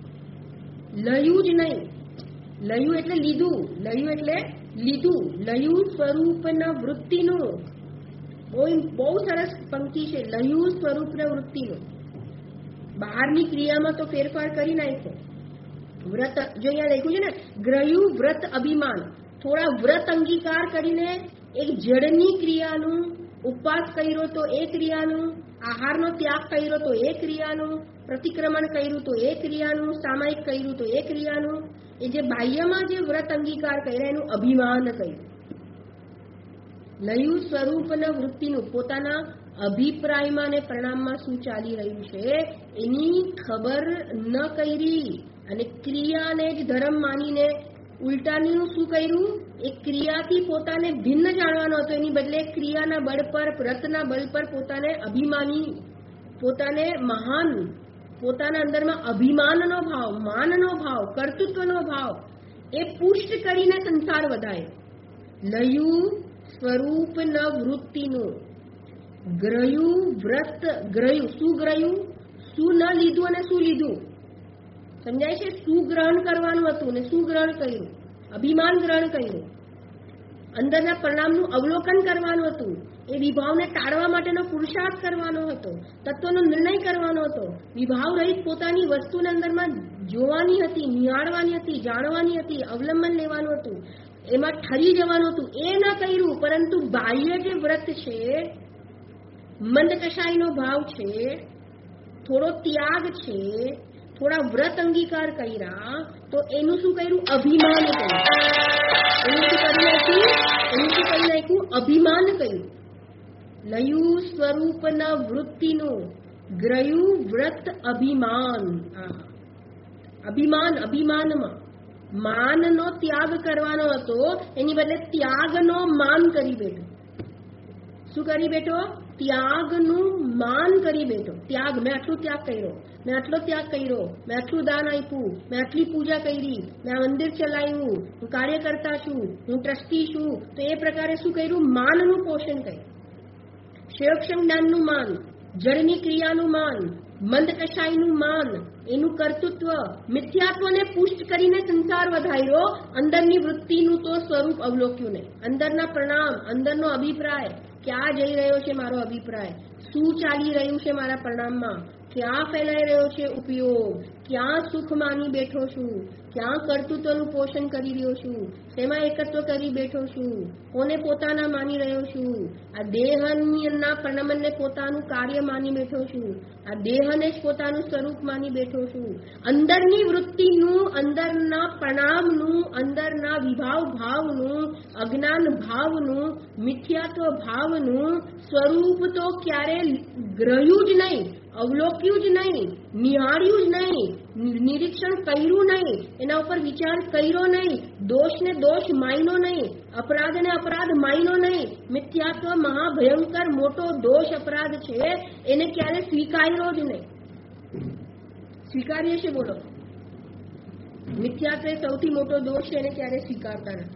લયું જ નહીં. લયું એટલે લીધું, લયું એટલે લીધું. લયું સ્વરૂપના વૃત્તિનું. બહુ બહુ સરસ પંક્તિ છે, લયું સ્વરૂપના વૃત્તિનું. બહારની ક્રિયામાં તો ફેરફાર કરી નાખ્યો. વ્રત જો અહીંયા લખ્યું છે ને, ગ્રહ્યું વ્રત અભિમાન. થોડા વ્રત અંગીકાર કરીને એક જડની ક્રિયાનું ઉપવાસ કર્યો તો એ ક્રિયાનું, આહારનો ત્યાગ કર્યો તો એ ક્રિયાનું, પ્રતિક્રમણ કર્યું તો એ ક્રિયાનું, સામાયિક કર્યું તો એ ક્રિયાનું, એ જે બાહ્યમાં જે વ્રત અંગીકાર કર્યા એનું અભિમાન કર્યું. લયું સ્વરૂપના વૃત્તિનું પોતાના અભિપ્રાયમાં ને પરિણામમાં શું ચાલી રહ્યું છે એની ખબર ન કરી અને ક્રિયાને જ ધર્મ માનીને ઉલટાનું શું કર્યું? એ ક્રિયાથી પોતાને ભિન્ન જાણવાનો હતો, એની બદલે ક્રિયાના બળ પર, વ્રતના બળ પર પોતાને અભિમાની, પોતાને મહાન, પોતાના અંદરમાં અભિમાનનો ભાવ, માનનો ભાવ, કર્તૃત્વનો ભાવ એ પુષ્ટ કરીને સંસાર વધાય. લયું સ્વરૂપ ન વૃત્તિનું. ગ્રહ્યું વ્રત. ગ્રહ્યું શું? ગ્રહ્યું શું ન લીધું અને શું લીધું? સમજાય છે? શું ગ્રહણ કરવાનું હતું ને શું ગ્રહણ કર્યું? અભિમાન ગ્રહણ કર્યું. અંદરના પરિણામનું અવલોકન કરવાનું હતું, એ વિભાવને ટાળવા માટેનો પુરુષાર્થ કરવાનો હતો, તત્વનો નિર્ણય કરવાનો હતો, વિભાવ રહિત પોતાની વસ્તુને અંદરમાં જોવાની હતી, નિહાળવાની હતી, જાણવાની હતી, અવલંબન લેવાનું હતું, એમાં ઠરી જવાનું હતું. એ ન કર્યું, પરંતુ બાહ્ય જે વ્રત છે, મંદ કશાયનો ભાવ છે, થોડો ત્યાગ છે, થોડા વ્રત અંગીકાર કર્યા, તો એનું શું કર્યું? અભિમાન કર્યું. એનું શું કરી નાખ્યું? એનું શું કરી નાખ્યું? અભિમાન કર્યું. લયું સ્વરૂપના વૃત્તિનું. ગ્રહ્યું વ્રત અભિમાન. અભિમાન, અભિમાનમાં માનનો ત્યાગ કરવાનો હતો, એની બદલે ત્યાગનો માન કરી બેઠો. શું કરી બેઠો? ત્યાગનું માન કરી બેઠો. ત્યાગ, મેં આટલો ત્યાગ કર્યો, મેં આટલો ત્યાગ કર્યો, મેં આટલું દાન આપ્યું, મેં આટલી પૂજા કરી, મેં આ મંદિર ચલાવ્યું, હું કાર્યકર્તા છું, હું ટ્રસ્ટી છું. તો એ પ્રકારે શું કર્યું? માનનું પોષણ કર્યું. ક્ષયક્ષમ જ્ઞાનનું માન, જળની ક્રિયાનું માન, મંદ કશાયનું માન, એનું કર્તૃત્વ, મિથ્યાત્વને પુષ્ટ કરીને સંસાર વધાર્યો. અંદરની વૃત્તિનું તો સ્વરૂપ અવલોક્યું નહીં. અંદરના પરિણામ, અંદરનો અભિપ્રાય, ક્યાં જઈ રહ્યો છે મારો અભિપ્રાય, શું ચાલી રહ્યું છે મારા પરિણામમાં, ક્યાં ફેલાઈ રહ્યો છે ઉપયોગ, ક્યાં સુખ માની બેઠો છું, ક્યાં કર્તૃત્વનું પોષણ કરી રહ્યો છું, શેમાં એકત્વ કરી બેઠો છું, કોને પોતાના માની રહ્યો છું, આ દેહના પ્રણમનને પોતાનું કાર્ય માની બેઠો છું, આ દેહને જ પોતાનું સ્વરૂપ માની બેઠો છું. અંદરની વૃત્તિનું, અંદરના પ્રણામનું, અંદરના વિભાવ ભાવનું, અજ્ઞાન ભાવનું, મિથ્યાત્વ ભાવનું સ્વરૂપ તો ક્યારે ગ્રહ્યું જ નહીં, અવલોક્યું જ નહીં, નિહાળ્યું જ નહીં, નિરીક્ષણ કર્યું નહીં, એના ઉપર વિચાર કર્યો નહીં, દોષને દોષ માન્યો નહીં, અપરાધને અપરાધ માન્યો નહીં. મિથ્યાત્વ મહાભયંકર મોટો દોષ અપરાધ છે, એને ક્યારે સ્વીકાર્યો જ નહીં. સ્વીકારીએ છે? બોલો. મિથ્યાત્વ સૌથી મોટો દોષ છે, એને ક્યારે સ્વીકારતા નથી.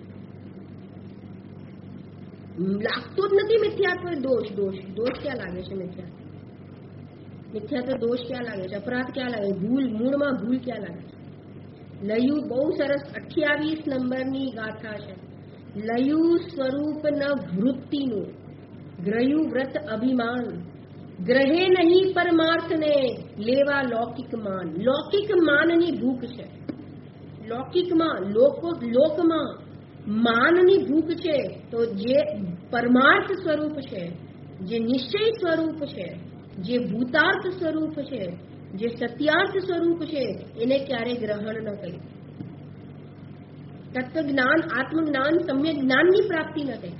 લાગતો જ નથી મિથ્યાત્વ દોષ. દોષ દોષ ક્યાં લાગે છે? મિથ્યાત્વ મિથ્યાત્વ દોષ ક્યાં લાગે છે? અપરાધ ક્યાં લાગે? ભૂલ, મૂળમાં ભૂલ ક્યાં લાગે છે? લયું બહુ સરસ અઠ્યાવીસ નંબરની ગાથા છે. લયું સ્વરૂપના વૃત્તિનું ગ્રહ્યું વ્રત અભિમાન, ગ્રહે નહીં પરમાર્થને લેવા લૌકિક માન. લૌકિક માનની ભૂખ છે. લૌકિકમાં, લોકો લોકમાં માનની ભૂખ છે. તો જે પરમાર્થ સ્વરૂપ છે, જે નિશ્ચય સ્વરૂપ છે, જે ભૂતાર્થ સ્વરૂપ છે, જે સત્યાર્થ સ્વરૂપ છે, એને ક્યારે ગ્રહણ ન કર્યું. તત્વજ્ઞાન, આત્મજ્ઞાન, સમ્યક જ્ઞાનની પ્રાપ્તિ ન કરી.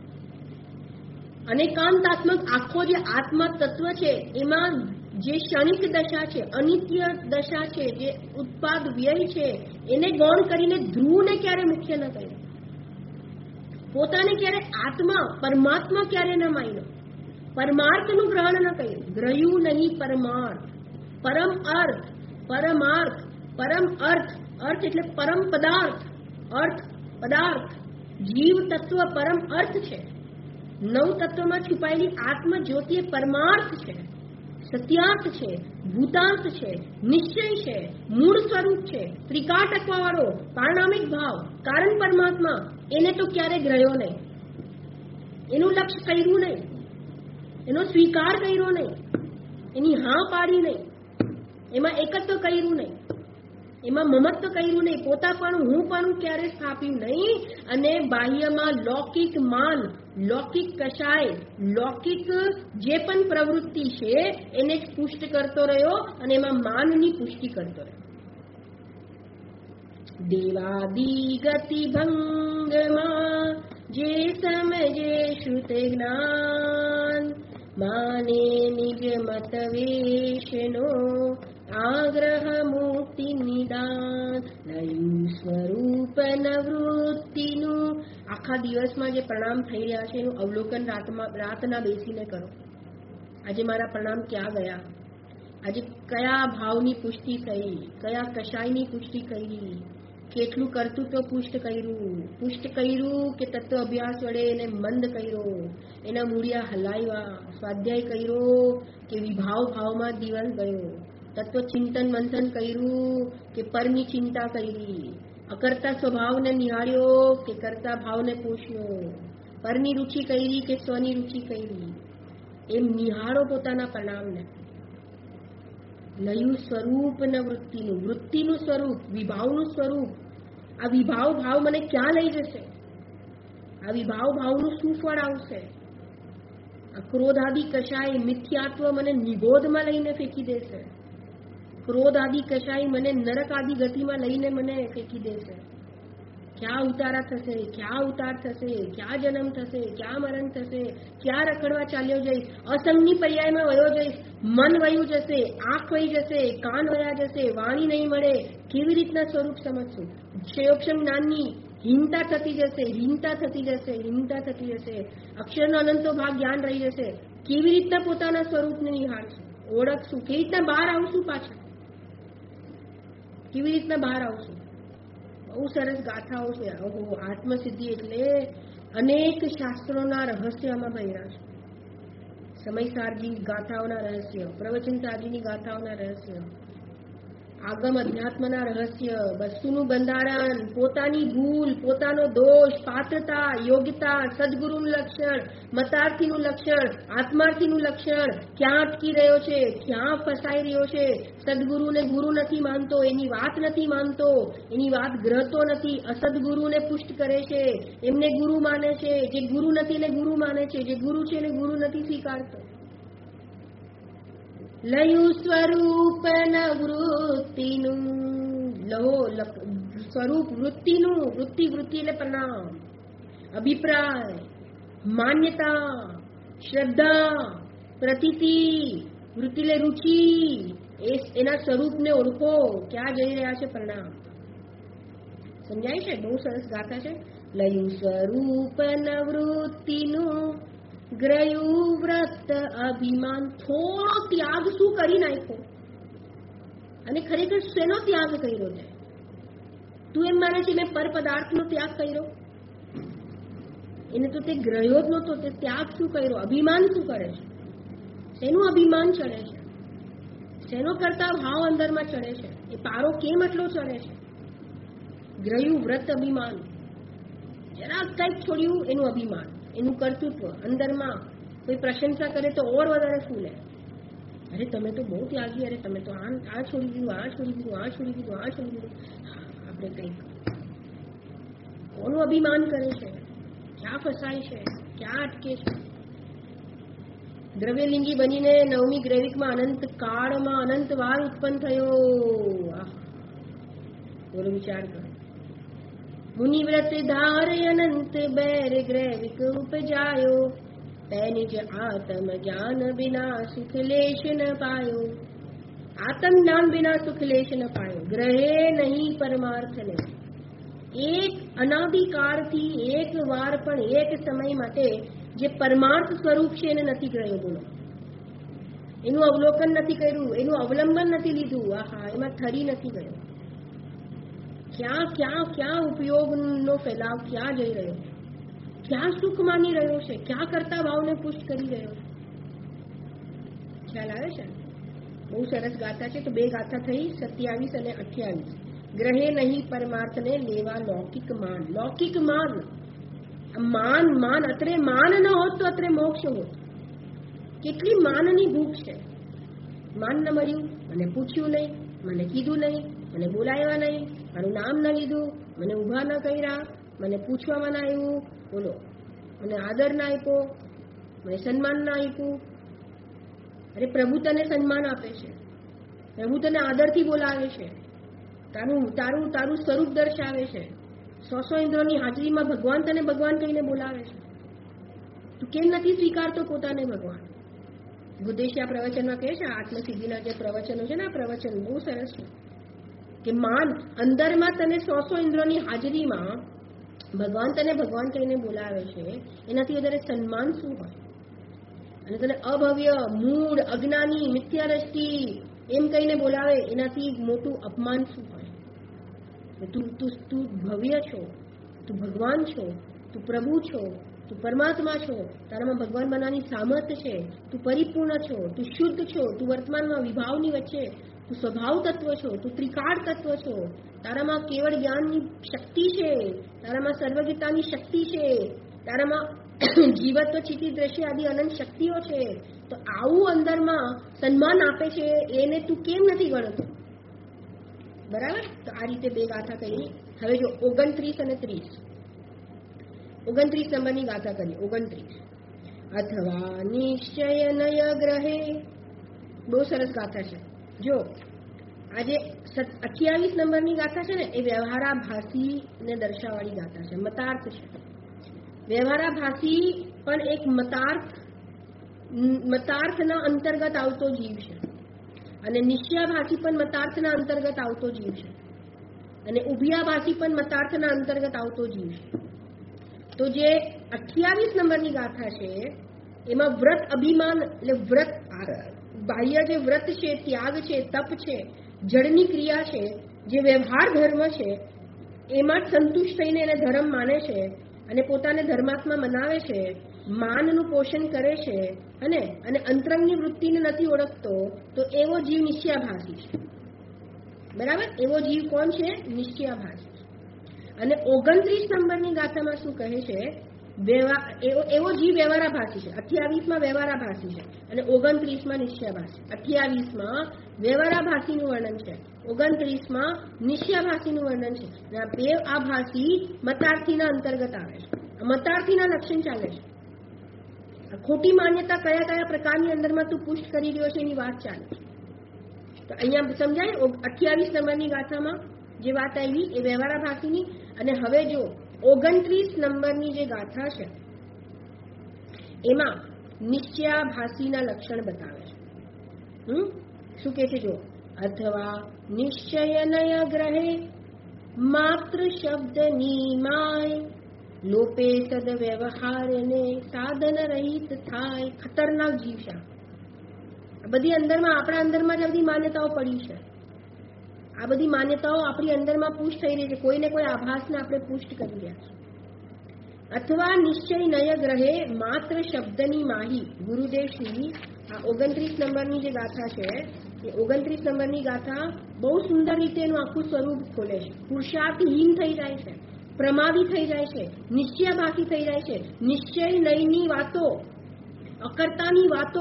અનેકાંતાત્મક આખો જે આત્મા તત્વ છે, એમાં જે ક્ષણિક દશા છે, અનિત્ય દશા છે, જે ઉત્પાદ વ્યય છે, એને ગૌણ કરીને ધ્રુવને ક્યારે મુખ્ય ન કર્યું. પોતાને ક્યારે આત્મા, પરમાત્મા ક્યારે ન માન્યો. પરમાર્થનું ગ્રહણ ન કર્યું. ગ્રહ્યું નહીં પરમાર્થ, પરમ અર્થ, પરમાર્થ, પરમ અર્થ. અર્થ એટલે પરમ પદાર્થ. અર્થ પદાર્થ, જીવ તત્વ પરમ અર્થ છે. નવ તત્વમાં છુપાયેલી આત્મ જ્યોતિ એ પરમાર્થ છે, સત્યાર્થ છે, ભૂતાર્થ છે, નિશ્ચય છે, મૂળ સ્વરૂપ છે, ત્રિકાળ ટકવા વાળો પારણામિક ભાવ, કારણ પરમાત્મા. એને તો ક્યારે ગ્રહ્યો નહીં, એનું લક્ષ્ય કર્યું નહીં, એનો સ્વીકાર કર્યો નહીં, એની હા પાડી નહીં, એમાં એકત્વ કર્યું નહીં, એમાં મમત્વ કર્યું નહીં, પોતાપણું હું પણ ક્યારે સ્થાપ્યું નહીં. અને બાહ્યમાં લૌકિક માન, લૌકિક કશાય, લૌકિક જે પણ પ્રવૃત્તિ છે એને જ પુષ્ટ કરતો રહ્યો અને એમાં માનની પુષ્ટિ કરતો રહ્યો. દેવાદી ગતિ ભંગમાં જે સમજે શ્રુત જ્ઞાન, માને નિજ મત વેશનો આગ્રહ મુક્તિ નિદાન. લયું સ્વરૂપ નવૃત્તિનું. આખા દિવસમાં જે પ્રણામ થઈ રહ્યા છે એનું અવલોકન રાતમાં રાતના બેસીને કરો. આજે મારા પ્રણામ ક્યાં ગયા? આજે કયા ભાવની પુષ્ટિ થઈ, કયા કશાયની પુષ્ટિ કરી, કેટલું કર્તૃત્વ પુષ્ટ કર્યું, પુષ્ટ કર્યું કે તત્વ અભ્યાસ વડે એને મંદ કર્યો, એના મૂળિયા હલાવ્યા, સ્વાધ્યાય કર્યો કે વિભાવ ભાવમાં દિવસ ગયો, તત્વ ચિંતન મંથન કર્યું કે પરની ચિંતા કરી, અકર્તા સ્વભાવને નિહાળ્યો કે કર્તા ભાવને પોષ્યો, પરની રુચિ કરી કે સ્વની રુચિ કરી. એમ નિહાળો પોતાના પ્રણામને. લયું સ્વરૂપ ન વૃત્તિનું, વૃત્તિનું સ્વરૂપ, વિભાવનું સ્વરૂપ. આ વિભાવ ભાવ મને ક્યાં લઈ જશે? આ વિભાવ ભાવનું શું ફળ આવશે? આ ક્રોધ આદિ કશાય મિથ્યાત્વ મને નિગોધમાં લઈને ફેંકી દેશે. ક્રોધ આદિ કશાય મને નરક આદિ ગતિમાં લઈને મને ફેંકી દેશે. ક્યાં ઉતારા થશે, ક્યાં ઉતાર થશે, ક્યાં જન્મ થશે, ક્યાં મરણ થશે, ક્યાં રખડવા ચાલ્યો જઈશ, અસંગની પર્યાયમાં વયો જઈશ, મન વયું જશે, આંખ વહી જશે, કાન વયા જશે, વાણી નહીં મળે, કેવી રીતના સ્વરૂપ સમજશું? ક્ષયોક્ષમ જ્ઞાનની હીનતા થતી જશે, હીનતા થતી જશે, હીનતા થતી જશે, અક્ષરનો અનંતો ભાગ જ્ઞાન રહી જશે. કેવી રીતના પોતાના સ્વરૂપને નિહાળશું, ઓળખશું? કેવી રીતના બહાર આવશું? પાછા કેવી રીતના બહાર આવશું? બહુ સરસ ગાથાઓ છે. ઓહો, આત્મસિદ્ધિ એટલે અનેક શાસ્ત્રોના રહસ્યમાં ભર્યા છે. સમય સારજી ગાથાઓના રહસ્ય, પ્રવચન સારજીની ગાથાઓના રહસ્ય, આગમ અધ્યાત્મના રહસ્ય, વસ્તુનું બંધારણ, પોતાની ભૂલ, પોતાનો દોષ, પાત્રતા, યોગ્યતા, સદગુરુનું લક્ષણ, મતાર્થીનું લક્ષણ, આત્માર્થીનું લક્ષણ, ક્યાં અટકી રહ્યો છે, ક્યાં ફસાઈ રહ્યો છે, સદગુરુને ગુરુ નથી માનતો, એની વાત નથી માનતો, એની વાત ગ્રહતો નથી, અસદગુરુને પુષ્ટ કરે છે, એમને ગુરુ માને છે, જે ગુરુ નથી એને ગુરુ માને છે, જે ગુરુ છે એને ગુરુ નથી સ્વીકારતો. લયું સ્વરૂપ વૃત્તિનું, લહો સ્વરૂપ વૃત્તિનું, વૃત્તિ વૃત્તિ એટલે પરિણામ, અભિપ્રાય, માન્યતા, શ્રદ્ધા, પ્રતીતિ, વૃત્તિ એટલે રુચિ, એના સ્વરૂપને ઓળખો, ક્યાં જઈ રહ્યા છે પરિણામ. સમજાય છે? બહુ સરસ ગાથા છે. લયું સ્વરૂપ વૃત્તિનું, ગ્રયું વ્રત અભિમાન. થોડો ત્યાગ શું કરી નાખ્યો, અને ખરેખર શેનો ત્યાગ કર્યો છે? તું એમ માને છે મેં પર પદાર્થનો ત્યાગ કર્યો? એને તો તે ગ્રહ્યો જ નહોતો, તે ત્યાગ શું કર્યો? અભિમાન શું કરે છે? શેનું અભિમાન ચડે છે? શેનો કરતા ભાવ અંદરમાં ચડે છે? એ પારો કેમ એટલો ચડે છે? ગ્રહ્યું વ્રત અભિમાન, જરા કંઈક છોડ્યું એનું અભિમાન, એનું કર્તૃત્વ, અંદરમાં કોઈ પ્રશંસા કરે તો ઓર વધારે ફૂલે. અરે તમે તો બહુ ત્યાગી, અરે તમે તો આ આ છોડી દીધું, આ છોડી દીધું, આ છોડી દીધું, આ છોડી દીધું. આપણે કંઈક કોનું અભિમાન કરે છે? ક્યાં ફસાય છે? ક્યાં અટકે છે? દ્રવ્યલિંગી બનીને નવમી ગ્રૈવિકમાં અનંત કાળમાં અનંત વાર ઉત્પન્ન થયો. બોલો, વિચાર કરો. મુનિવ્રત ધારે અનંત બેર ગ્રૈવિક ઉપજાયો, તેની જ આત્મ જ્ઞાન બિના સુખ લેશ ન પાયો. આત્મ જ્ઞાન બિના સુખ લેશ ન પાયો. ગ્રહે નહીં પરમાર્થ ને. એક અનાદિકાળથી એક વાર પણ એક સમય માટે જે પરમાર્થ સ્વરૂપ છે એને નથી ગ્રહ્યો. બોલો, એનું અવલોકન નથી કર્યું, એનું અવલંબન નથી લીધું. આહા, એમાં ઠરી નથી ગયો. ક્યાં ક્યાં ક્યાં ઉપયોગનો ફેલાવ ક્યાં જઈ રહ્યો છે? ક્યાં સુખ માની રહ્યો છે? ક્યાં કરતા ભાવને પુષ્ટ કરી રહ્યો છે? ખ્યાલ આવે છે? બહુ સરસ ગાથા છે. તો બે ગાથા થઈ, સત્યાવીસ અને અઠ્યાવીસ. ગ્રહે નહીં પરમાર્થને લેવા લૌકિક માન. લૌકિક માન, માન માન અત્રે માન ન હોત તો અત્રે મોક્ષ હોત. કેટલી માનની ભૂખ છે. માન ન મળ્યું, મને પૂછ્યું નહીં, મને કીધું નહીં, મને બોલાવ્યા નહીં, મારું નામ ન લીધું, મને ઊભા ન કર્યા, મને પૂછવામાં ના આવ્યું. બોલો, મને આદર ના આપ્યો, મને સન્માન ના આપ્યું. અરે પ્રભુ તને સન્માન આપે છે, પ્રભુ તને આદરથી બોલાવે છે, તારું તારું તારું સ્વરૂપ દર્શાવે છે. સો સો ઇન્દ્રોની હાજરીમાં ભગવાન તને ભગવાન કહીને બોલાવે છે. તું કેમ નથી સ્વીકારતો પોતાને ભગવાન? બુદ્ધેશિયા પ્રવચનમાં કહે છે, આત્મસિદ્ધિના જે પ્રવચનો છે ને, આ પ્રવચન બહુ સરસ છે કે માન અંદરમાં તને સો સો ઇન્દ્રોની હાજરીમાં ભગવાન તને ભગવાન કહીને બોલાવે છે, એનાથી વધારે સન્માન શું હોય? અને તને અભવ્ય, મૂળ, અજ્ઞાની, મિથ્યા દ્રષ્ટિ એમ કહીને બોલાવે, એનાથી મોટું અપમાન શું હોય? તું તું તું ભવ્ય છો, તું ભગવાન છો, તું પ્રભુ છો, તું પરમાત્મા છો, તારામાં ભગવાન બનવાની સામર્થ્ય છે, તું પરિપૂર્ણ છો, તું શુદ્ધ છો, તું વર્તમાનમાં વિભાવની વચ્ચે, તું સ્વભાવ તત્વ છો, તું ત્રિકાળ તત્વ છો, તારામાં કેવળ જ્ઞાનની શક્તિ છે, તારામાં સર્વજ્ઞતાની શક્તિ છે, તારામાં જીવત્વ, ચિત્તિ, દ્રશ્ય આદિ અનંત શક્તિઓ છે. તો આવું અંદરમાં સન્માન આપે છે, એને તું કેમ નથી ગણતો? બરાબર. તો આ રીતે બે ગાથા કરી. હવે જો ઓગણત્રીસ અને ત્રીસ, ઓગણત્રીસ નંબરની ગાથા કરી. ઓગણત્રીસ. અથવા નિશ્ચય નય ગ્રહે. બહુ સરસ ગાથા છે. જો આજે અઠ્યાવીસ નંબરની ગાથા છે ને, એ વ્યવહારાભાસી ને દર્શાવવાળી ગાથા છે, મતાર્થ છે. વ્યવહારાભાસી પણ એક મતાર્થ મતાર્થના અંતર્ગત આવતો જીવ છે, અને નિશ્ચયાભાસી પણ મતાર્થના અંતર્ગત આવતો જીવ છે, અને ઉભયાભાસી પણ મતાર્થના અંતર્ગત આવતો જીવ છે. તો જે અઠ્યાવીસ નંબરની ગાથા છે એમાં વ્રત અભિમાન એટલે વ્રત બાહ્ય જે વ્રત છે, ત્યાગ છે, તપ છે, જળની ક્રિયા છે, જે વ્યવહાર ધર્મ છે, એમાં જ સંતુષ્ટ થઈને એને ધર્મ માને છે અને પોતાને ધર્માત્મા મનાવે છે, માનનું પોષણ કરે છે, અને અને અંતરંગની વૃત્તિને નથી ઓળખતો, તો એવો જીવ નિશ્ચયાભાસી છે. બરાબર. એવો જીવ કોણ છે? નિશ્ચયાભાસી. અને ઓગણત્રીસ નંબરની ગાથામાં શું કહે છે? એવો જીવ વ્યવહારાભાસી છે. અઠ્યાવીસમાં વ્યવહારાભાસી છે અને ઓગણત્રીસમાં નિશ્ચયાભાસી. અઠ્યાવીસમાં વ્યવહારાભાસીનું વર્ણન છે, ઓગણત્રીસમાં નિશ્ચયાભાસીનું વર્ણન છે. અને આ બે આભાસી મતાર્થીના અંતર્ગત આવે છે. મતાર્થીના લક્ષણ ચાલે છે. ખોટી માન્યતા કયા કયા પ્રકારની અંદરમાં તું પુષ્ટ કરી રહ્યો છે એની વાત ચાલે છે. તો અહીંયા સમજાય. અઠ્યાવીસ નંબરની ગાથામાં જે વાત આવી એ વ્યવહારાભાસીની. અને હવે જો ઓગણત્રીસ નંબરની જે ગાથા છે એમાં નિશ્ચયાભાસીના લક્ષણ બતાવે છે. હમ શું કે છે જો? અથવા નિશ્ચયનય ગ્રહે માત્ર શબ્દની માય લોપે સદ વ્યવહારને સાધન રહિત થાય. ખતરનાક જીવ છે આ બધી. અંદરમાં આપણા અંદરમાં જ બધી માન્યતાઓ પડી છે. આ બધી માન્યતાઓ આપણી અંદરમાં પુષ્ટ થઈ રહી છે. કોઈને કોઈ આભાસને આપણે પુષ્ટ કરી રહ્યા છે. અથવા નિશ્ચય નય ગ્રહે માત્ર શબ્દની માહી. ગુરુદેવશ્રી આ ઓગણત્રીસ નંબરની જે ગાથા છે એ ઓગણત્રીસ નંબરની ગાથા બહુ સુંદર રીતે એનું આખું સ્વરૂપ ખોલે છે. પુરુષાર્થહીન થઈ જાય છે, પ્રમાદી થઈ જાય છે, નિશ્ચયાભાસી થઈ જાય છે. નિશ્ચય નયની વાતો, અકર્તાની વાતો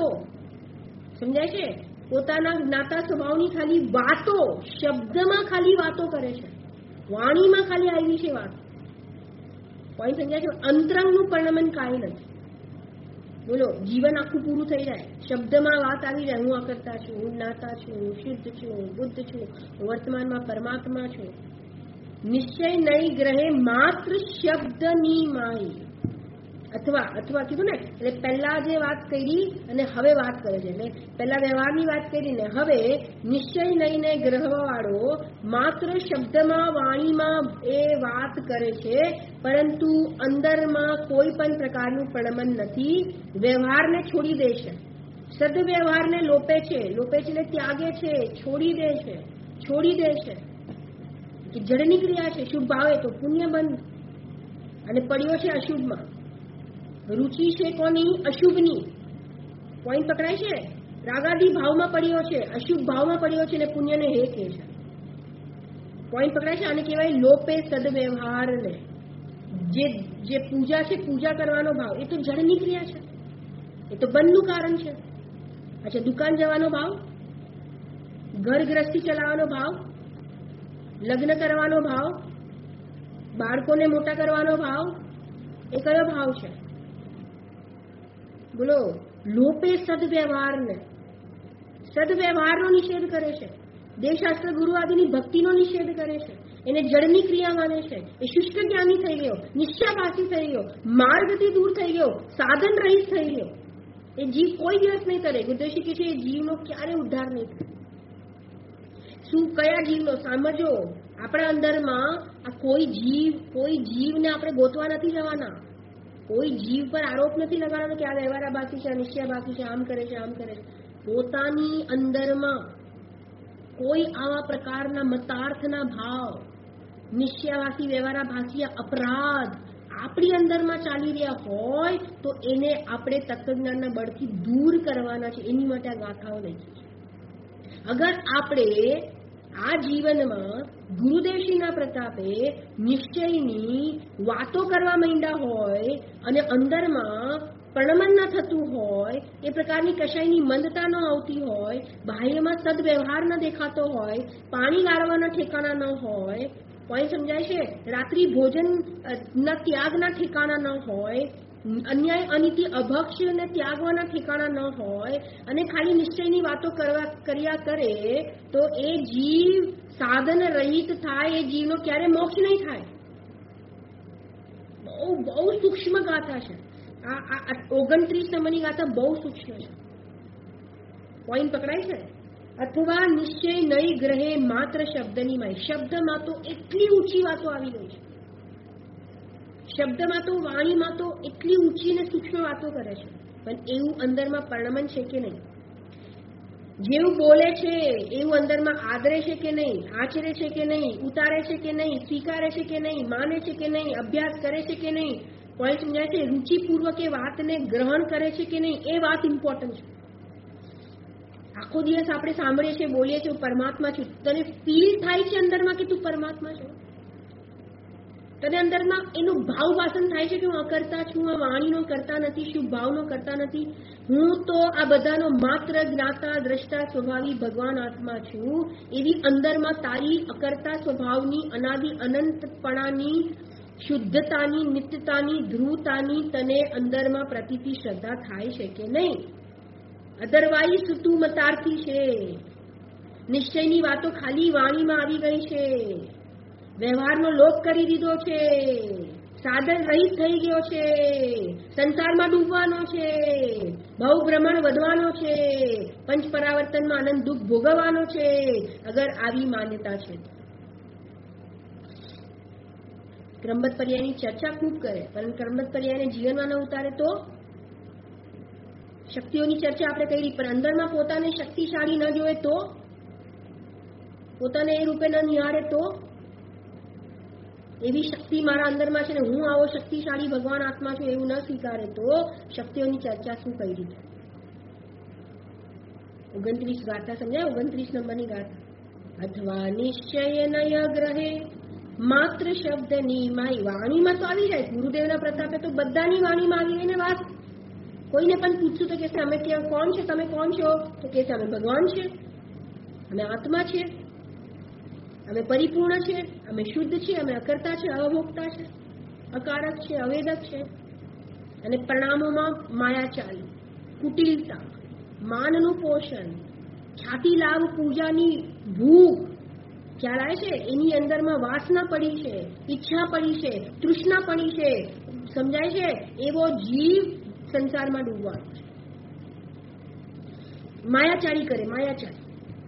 સમજાય છે. પોતાના જ્ઞાતા સ્વભાવની ખાલી વાતો, શબ્દમાં ખાલી વાતો કરે છે, વાણીમાં ખાલી આવી છે વાત. પોઈન્ટ સમજાય છે. અંતરંગનું પરિણમન કાંઈ નથી. બોલો, જીવન આખું પૂરું થઈ જાય. શબ્દમાં વાત આવી જાય, હું અકર્તા છું, હું જ્ઞાતા છું, હું શુદ્ધ છું, હું બુદ્ધ છું, હું વર્તમાનમાં પરમાત્મા છું. નિશ્ચય નહીં ગ્રહે માત્ર શબ્દની માય. અથવા અથવા કીધું ને, એટલે પહેલા જે વાત કરી અને હવે વાત કરે છે. એટલે પહેલા વ્યવહારની વાત કરીને હવે નિશ્ચય નહીં ગ્રહવા વાળો માત્ર શબ્દમાં વાણીમાં એ વાત કરે છે, પરંતુ અંદરમાં કોઈ પણ પ્રકારનું પ્રણમન નથી. વ્યવહારને છોડી દે છે, સદવ્યવહારને લોપે છે. લોપે છે એટલે ત્યાગે છે, છોડી દે છે. છોડી દે છે કે જડની ક્રિયા છે. શુભ ભાવે તો પુણ્ય બંધ અને પડ્યો છે અશુભમાં. રુચિ છે કોની? અશુભની. પોઈન્ટ પકડાય છે. રાગાદી ભાવમાં પડ્યો છે, અશુભ ભાવમાં પડ્યો છે અને પુણ્યને હે કે છે. પોઈન્ટ પકડાય છે. આને કહેવાય લોપે સદવ્યવહારને. જે જે પૂજા છે, પૂજા કરવાનો ભાવ, એ તો જળની ક્રિયા છે, એ તો બંધનું કારણ છે. અચ્છા, દુકાન જવાનો ભાવ, ઘર ગૃહસ્થી ચલાવવાનો ભાવ, લગ્ન કરવાનો ભાવ, બાળકોને મોટા કરવાનો ભાવ, એ કયો ભાવ છે? બોલો. લોપે સદવ્યવહારને. સદવ્યવહારનો નિષેધ કરે છે. દેવશાસ્ત્ર ગુરુ આદિની ભક્તિનો નિષેધ કરે છે. એને જળની ક્રિયા માને છે. એ શુષ્ક જ્ઞાની થઈ ગયો, નિશ્ચયાભાસી થઈ ગયો, માર્ગથી દૂર થઈ ગયો, સાધન રહિત થઈ ગયો. એ જીવ કોઈ દિવસ નહીં કરે. ગુરુદેવજી કહે છે એ જીવનો ક્યારે ઉદ્ધાર નહીં થાય. શું? કયા જીવનો? સમજો, આપણા અંદરમાં આ કોઈ જીવ કોઈ જીવને આપણે ગોતવા નથી જવાના. કોઈ જીવ પર આરોપ નથી લગાડવાનો કે આ વ્યવહારાભાસી છે, નિશ્ચયાભાસી છે, આમ કરે છે, આમ કરે છે. પોતાની અંદરમાં કોઈ આવા પ્રકારના મતાર્થના ભાવ, નિશ્ચયાભાસી, વ્યવહારાભાસી અપરાધ આપણી અંદરમાં ચાલી રહ્યા હોય તો એને આપણે તત્વજ્ઞાનના બળથી દૂર કરવાના છે. એની માટે આ ગાથાઓ લખી છે. અગર આપણે આ જીવનમાં ગુરુદેવશ્રીના પ્રતાપે નિશ્ચયની વાતો કરવા માંડ્યા હોય અને અંદરમાં પ્રણમન ન થતું હોય, એ પ્રકારની કશાયની મંદતા ન આવતી હોય, બાહ્યમાં સદવ્યવહાર ન દેખાતો હોય, પાણી ગાળવાના ઠેકાણા ન હોય, પોઈન્ટ સમજાય છે? રાત્રિ ભોજન ના ત્યાગના ઠેકાણા ન હોય, અન્યાય અનીતિ અભક્ષ ને ત્યાગવાના ઠેકાણા ન હોય અને ખાલી નિશ્ચયની વાતો કરવા કર્યા કરે તો એ જીવ સાધન રહિત થાય. એ જીવનો ક્યારે મોક્ષ નહીં થાય. બહુ બહુ સૂક્ષ્મ ગાથા છે આ. ઓગણત્રીસ નંબરની ગાથા બહુ સૂક્ષ્મ છે. પોઈન્ટ પકડાય છે? અથવા નિશ્ચય નહીં ગ્રહે માત્ર શબ્દની માય. શબ્દમાં તો એટલી ઊંચી વાતો આવી ગઈ છે. શબ્દમાં તો, વાણીમાં તો એટલી ઊંચી ને સૂક્ષ્મ વાતો કરે છે, પણ એવું અંદરમાં પરિણમન છે કે નહીં? જેવું બોલે છે એવું અંદરમાં આદરે છે કે નહીં? આચરે છે કે નહીં? ઉતારે છે કે નહીં? સ્વીકારે છે કે નહીં? માને છે કે નહીં? અભ્યાસ કરે છે કે નહીં? પોઈન્ટ સમજાય છે? રુચિપૂર્વક એ વાતને ગ્રહણ કરે છે કે નહીં? એ વાત ઇમ્પોર્ટન્ટ છે. આખો દિવસ આપણે સાંભળીએ છીએ, બોલીએ છીએ પરમાત્મા છું, તને ફીલ થાય છે અંદરમાં કે તું પરમાત્મા છો? તને અંદરમાં એનું ભાવ વાસન થાય છે કે હું અકર્તા છું, આ વાણીનો કરતા નથી, શુભ ભાવનો કરતા નથી, હું તો આ બધાનો માત્ર જ્ઞાતા દ્રષ્ટા સ્વભાવી ભગવાન આત્મા છું, એવી અંદરમાં તારી અકર્તા સ્વભાવની અનાદિ અનંતપણાની શુદ્ધતાની નિત્યતાની ધ્રુવતાની તને અંદરમાં પ્રતીતિ શ્રદ્ધા થાય છે કે નહીં? અદરવાઇઝ તું મતાર્થી છે. નિશ્ચયની વાતો ખાલી વાણીમાં આવી ગઈ છે, વ્યવહારનો લોપ કરી દીધો છે, સાધન રહિત થઈ ગયો છે, સંસારમાં ડૂબવાનો છે, ભવ ભ્રમણ વધવાનો છે, પંચ પરાવર્તનમાં આનંદ દુઃખ ભોગવવાનો છે, અગર આવી માન્યતા છે. ક્રમબદ્ધ પર્યાયની ચર્ચા ખૂબ કરે, પરંતુ ક્રમબદ્ધ પર્યાયને જીવનમાં ન ઉતારે તો? શક્તિઓની ચર્ચા આપણે કરી, પણ અંદરમાં પોતાને શક્તિશાળી ન જોવે તો, પોતાને એ રૂપે ન નિહાળે તો, એવી શક્તિ મારા અંદરમાં છે ને હું આવો શક્તિશાળી ભગવાન આત્મા છું એવું ન સ્વીકારે તો શક્તિઓની ચર્ચા શું કરી દીધી? ઓગણત્રીસ ગાથા સમજાય? ઓગણત્રીસ નંબરની ગાથા. અથવા નિશ્ચય નય ગ્રહે માત્ર શબ્દની માય. વાણીમાં તો આવી જાય, ગુરુદેવના પ્રતાપે તો બધાની વાણીમાં આવી ગઈ ને વાત. કોઈને પણ પૂછશું તો કે અમે કોણ છે, તમે કોણ છો? તો કે અમે ભગવાન છે, અમે આત્મા છે, અમે પરિપૂર્ણ છે, અમે શુદ્ધ છે, અમે અકર્તા છે, અવભોક્તા છે, અકારક છે, અવેદક છે. અને પરિણામોમાં માયાચારી, કુટિલતા, માનનું પોષણ, છાતી લાભ પૂજાની ભૂખ ખ્યાલ આવે છે, એની અંદરમાં વાસના પડી છે, ઈચ્છા પડી છે, તૃષ્ણા પડી છે, સમજાય છે? એવો જીવ સંસારમાં ડૂબવાનો છે. માયાચારી કરે, માયાચારી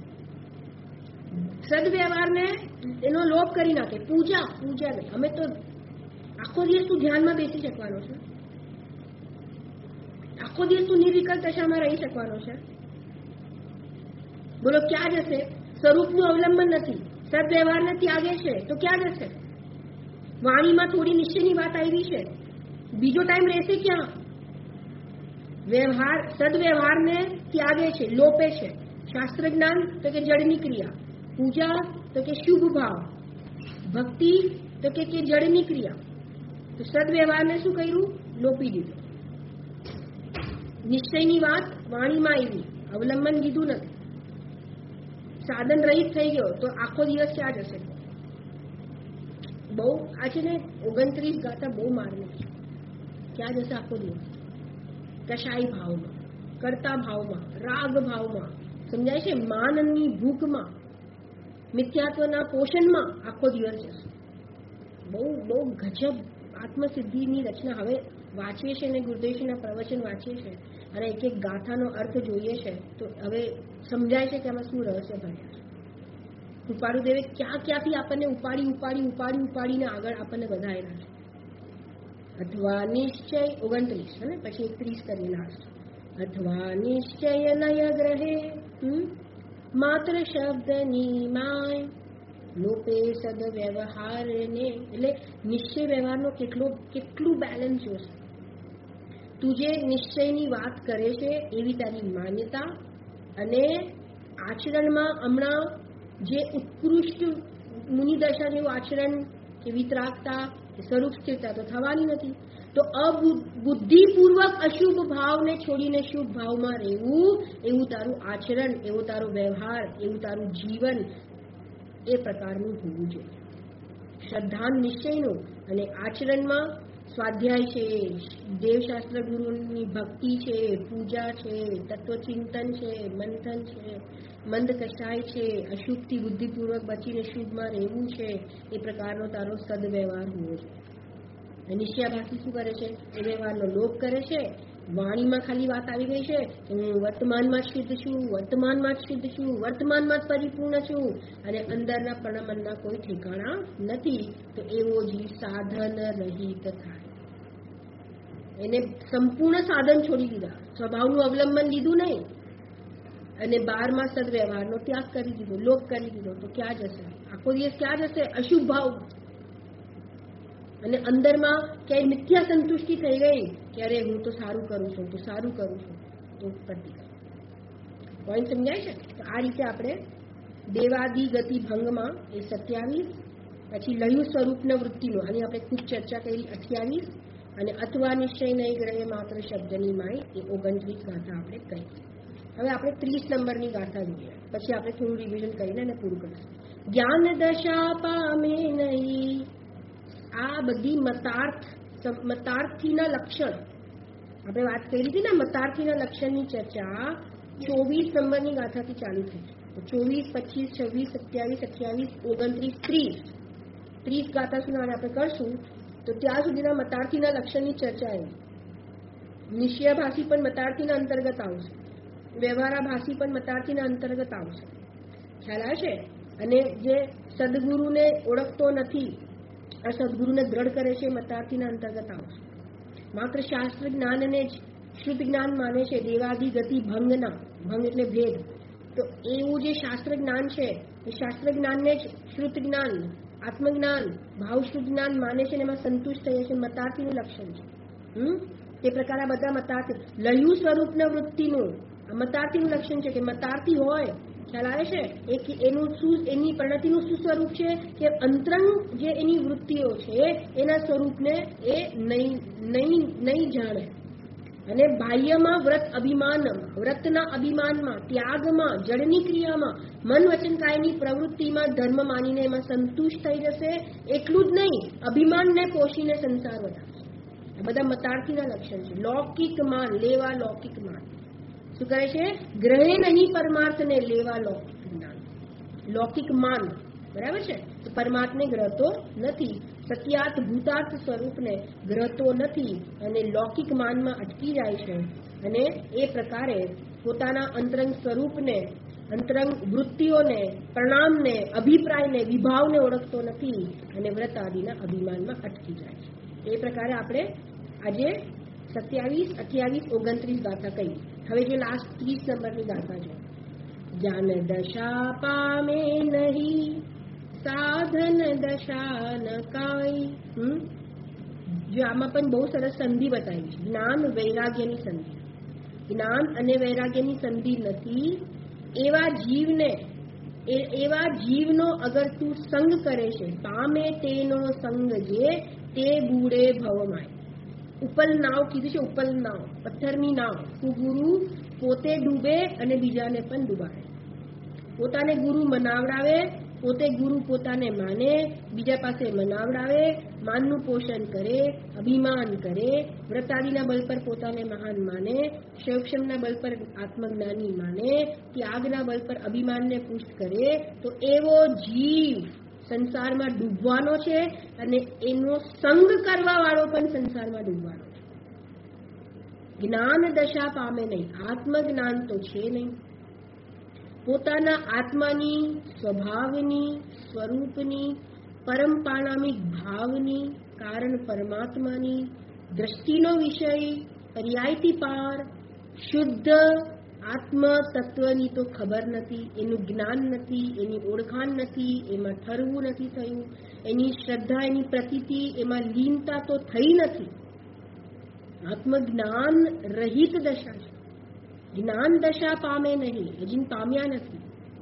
સદવ્યવહારને એનો લોપ કરી નાખે. પૂજા પૂજા નહીં. અમે તો આખો દિવસ તું ધ્યાનમાં બેસી શકવાનો છે, આખો દિવસ તું નિર્વિકલ્પ દશામાં રહી શકવાનો છે. બોલો ક્યાં જશે? સ્વરૂપનું અવલંબન નથી, સદવ્યવહારને ત્યાગે છે તો ક્યાં જશે? વાણીમાં થોડી નિશ્ચયની વાત આવી છે, બીજો ટાઈમ રહેશે ક્યાં? વ્યવહાર સદવ્યવહારને ત્યાગે છે, લોપે છે. શાસ્ત્ર જ્ઞાન તો કે જડની ક્રિયા, પૂજા તો કે શુભ ભાવ, ભક્તિ તો કે જડની ક્રિયા. તો સદવ્યવહારને શું કર્યું? લોપી દીધું. નિશ્ચયની વાત વાણીમાં આવી, અવલંબન લીધું નથી, સાધન રહિત થઈ ગયો તો આખો દિવસ ક્યાં જશે? બહુ આ છે ને ઓગણત્રીસ ગાથા બહુ મારને છે. ક્યાં જશે આખો દિવસ? કશાય ભાવમાં, કરતા ભાવમાં, રાગ ભાવમાં, સમજાય છે? માનની ભૂખમાં, મિથ્યાત્વના પોષણમાં આખો દિવસ જશે. બહુ બહુ ગજબ આત્મસિદ્ધિની રચના. હવે વાંચીએ છીએ ને ગુરુદેવજીના પ્રવચન વાંચીએ છીએ અને એક એક ગાથાનો અર્થ જોઈએ છે તો હવે સમજાય છે કે આમાં શું રહસ્ય ભર્યા છે. કૃપાળુ દેવે ક્યાં ક્યાંથી આપણને ઉપાડી ઉપાડી ઉપાડી ઉપાડીને આગળ આપણને વધારેલા છે. અથવા નિશ્ચય ઓગણત્રીસ ને પછી એકત્રીસ કરી લાસ્ટ. અથવા નિશ્ચય નય ગ્રહે માત્ર શબ્દની માય લોપે સદ વ્યવહારને. એટલે નિશ્ચય વ્યવહારનો કેટલો કેટલું બેલેન્સ જોશે. તું જે નિશ્ચયની વાત કરે છે એવી તારી માન્યતા અને આચરણમાં હમણાં જે ઉત્કૃષ્ટ મુનિદશા જેવું આચરણ કે વિતરાગતા કે સ્વરૂપ સ્થિરતા તો થવાની નથી. તો અબુદ્ધિપૂર્વક અશુભ ભાવને છોડીને શુભ ભાવમાં રહેવું, એવું તારું આચરણ, એવો તારો વ્યવહાર, એવું તારું જીવન એ પ્રકારનું હોવું જોઈએ. શ્રદ્ધા નિશ્ચયનું અને આચરણમાં સ્વાધ્યાય છે, દેવશાસ્ત્ર ગુરુની ભક્તિ છે, પૂજા છે, તત્વચિંતન છે, મંથન છે, મંદ કષાય છે, અશુભથી બુદ્ધિપૂર્વક બચીને શુભમાં રહેવું છે, એ પ્રકારનો તારો સદવ્યવહાર હોવો જોઈએ. નિશ્ચયાભાસી શું કરે છે? એ વ્યવહારનો લોપ કરે છે. વાણીમાં ખાલી વાત આવી ગઈ છે કે હું વર્તમાનમાં જ શુદ્ધ છું, વર્તમાનમાં જ શુદ્ધ છું, વર્તમાનમાં જ પરિપૂર્ણ છું, અને અંદરના પ્રણમનના કોઈ ઠેકાણા નથી. તો એવો જીવ સાધન રહિત થાય. એને સંપૂર્ણ સાધન છોડી દીધા, સ્વભાવનું અવલંબન લીધું નહીં અને બારમાં સદવ્યવહારનો ત્યાગ કરી દીધો, લોપ કરી દીધો. તો ક્યાં જશે? આખો દિવસ ક્યાં જશે? અશુભ ભાવ. અને અંદરમાં ક્યાંય મિથ્યા સંતુષ્ટિ થઈ ગઈ કે અરે હું તો સારું કરું છું, તો સારું કરું છું, તો પ્રતિકાર. પોઈન્ટ સમજાય છે? તો આ રીતે આપણે દેવાદિ ગતિ ભંગમાં એ સત્યાવીસ, પછી લયુ સ્વરૂપના વૃત્તિનો આની આપણે ખૂબ ચર્ચા કરી અઠ્યાવીસ, અને અથવા નિશ્ચય નહીં ગ્રહે માત્ર શબ્દની માય એ ઓગણત્રીસ ગાથા આપણે કહી. હવે આપણે ત્રીસ નંબરની ગાથા જોઈએ, પછી આપણે થોડું રિવિઝન કરીને એને પૂરું કરીશું. જ્ઞાન દશા પામે નહીં. આ બધી મતાર્થ મતાર્થીના લક્ષણ આપણે વાત કરી હતી ને. મતાર્થીના લક્ષણની ચર્ચા ચોવીસ નંબરની ગાથાથી ચાલુ થઈ છે. ચોવીસ, પચીસ, છવ્વીસ, સત્યાવીસ, અઠ્યાવીસ, ઓગણત્રીસ, ત્રીસ ત્રીસ ગાથા સુધી આપણે કરશું. તો ત્યાં સુધીના મતાર્થીના લક્ષણની ચર્ચા આવી. નિશ્ચયભાષી પણ મતાર્થીના અંતર્ગત આવશે, વ્યવહારાભાષી પણ મતાર્થીના અંતર્ગત આવશે. ખ્યાલ આવશે? અને જે સદગુરુને ઓળખતો નથી, આ સદગુરુને દ્રઢ કરે છે, મતાર્થીના અંતર્ગત આવશે. માત્ર શાસ્ત્ર જ્ઞાનને જ શુદ્ધ જ્ઞાન માને છે, દેવાદિ ગતિ ભંગના, ભંગ એટલે ભેદ. તો એવું જે શાસ્ત્ર જ્ઞાન છે એ શાસ્ત્ર જ્ઞાનને જ શ્રુત જ્ઞાન, આત્મજ્ઞાન, ભાવશુદ્ધ જ્ઞાન માને છે, એમાં સંતુષ્ટ થઈએ છે. મતાર્થીનું લક્ષણ છે. હમ તે પ્રકાર આ બધા મતાર્થી લયુ સ્વરૂપના વૃત્તિનું મતાર્થીનું લક્ષણ છે કે મતાર્થી હોય, ખ્યાલ આવે છે? એક એનું શું, એની પરિણતિનું શું સ્વરૂપ છે કે અંતરંગ જે એની વૃત્તિઓ છે એના સ્વરૂપને એ નહીં નહીં નહીં જાણે. અને બાહ્યમાં વ્રત અભિમાન, વ્રતના અભિમાનમાં, ત્યાગમાં, જળની ક્રિયામાં, મન વચન કાયની પ્રવૃત્તિમાં ધર્મ માનીને એમાં સંતુષ્ટ થઈ જશે. એટલું જ નહીં, અભિમાનને પોષીને સંસાર વધારશે. આ બધા મતાર્થીના લક્ષણ છે. લૌકિક માન, લેવા લૌકિક માન. શું કરે છે? ગ્રહે નહીં પરમાર્થને, લેવા લૌકિક જ્ઞાન. લૌકિક માન, બરાબર છે? તો પરમાત્મને ગ્રહતો નથી, સત્યાર્થ ભૂતાર્થ સ્વરૂપને ગ્રહતો નથી અને લૌકિક માનમાં અટકી જાય છે. અને એ પ્રકારે પોતાના અંતરંગ સ્વરૂપને, અંતરંગ વૃત્તિઓને, પ્રણામને, અભિપ્રાયને, વિભાવને ઓળખતો નથી અને વ્રત આદિના અભિમાનમાં અટકી જાય છે. એ પ્રકારે આપણે આજે સત્યાવીસ, અઠ્યાવીસ, ઓગણત્રીસ ગાથા કહી. હવે જે લાસ્ટ ત્રીસ નંબરની ગાથા છે. જ્ઞાન દશા પામે નહીં, સાધન દશા ન કાય. હમ જો આમાં પણ બહુ સરસ સંધિ બતાવી છે. જ્ઞાન વૈરાગ્યની સંધિ. જ્ઞાન અને વૈરાગ્યની સંધિ નથી. એવા જીવને, એવા જીવનો અગર તું સંગ કરે છે, પામે તેનો સંગ જે તે બુડે ભવમાય. ઉપલ નાવ કીધું છે, ઉપલ નાવ, પથ્થરની નાવ. ગુરુ પોતે ડૂબે અને બીજાને પણ ડૂબાડે. પોતાને ગુરુ મનાવડાવે, પોતે ગુરુ પોતાને માને, બીજા પાસે મનાવડાવે, માનનું પોષણ કરે, અભિમાન કરે, વ્રતાદિના બળ પર પોતાને મહાન માને, શૈવક્ષમના બળ પર આત્મજ્ઞાની માને, ત્યાગના બળ પર અભિમાનને પુષ્ટ કરે, તો એવો જીવ સંસારમાં ડૂબવાનો છે અને એનો સંગ કરવા વાળો પણ સંસારમાં ડૂબવાનો છે. જ્ઞાન દશા પામે નહીં, આત્મજ્ઞાન તો છે નહીં. પોતાના આત્માની, સ્વભાવની, સ્વરૂપની, પરમ પાણામિક ભાવની, કારણ પરમાત્માની દ્રષ્ટિનો વિષય, પર્યાયથી પાર, શુદ્ધ આત્મ તત્વની તો ખબર નથી, એનું જ્ઞાન નથી, એની ઓળખાણ નથી, એમાં ઠરવું નથી થયું, એની શ્રદ્ધા, એની પ્રતીતિ, એમાં લીનતા તો થઈ નથી. આત્મજ્ઞાન રહિત દશા છે. જ્ઞાન દશા પામે નહીં, હજી પામ્યા નથી.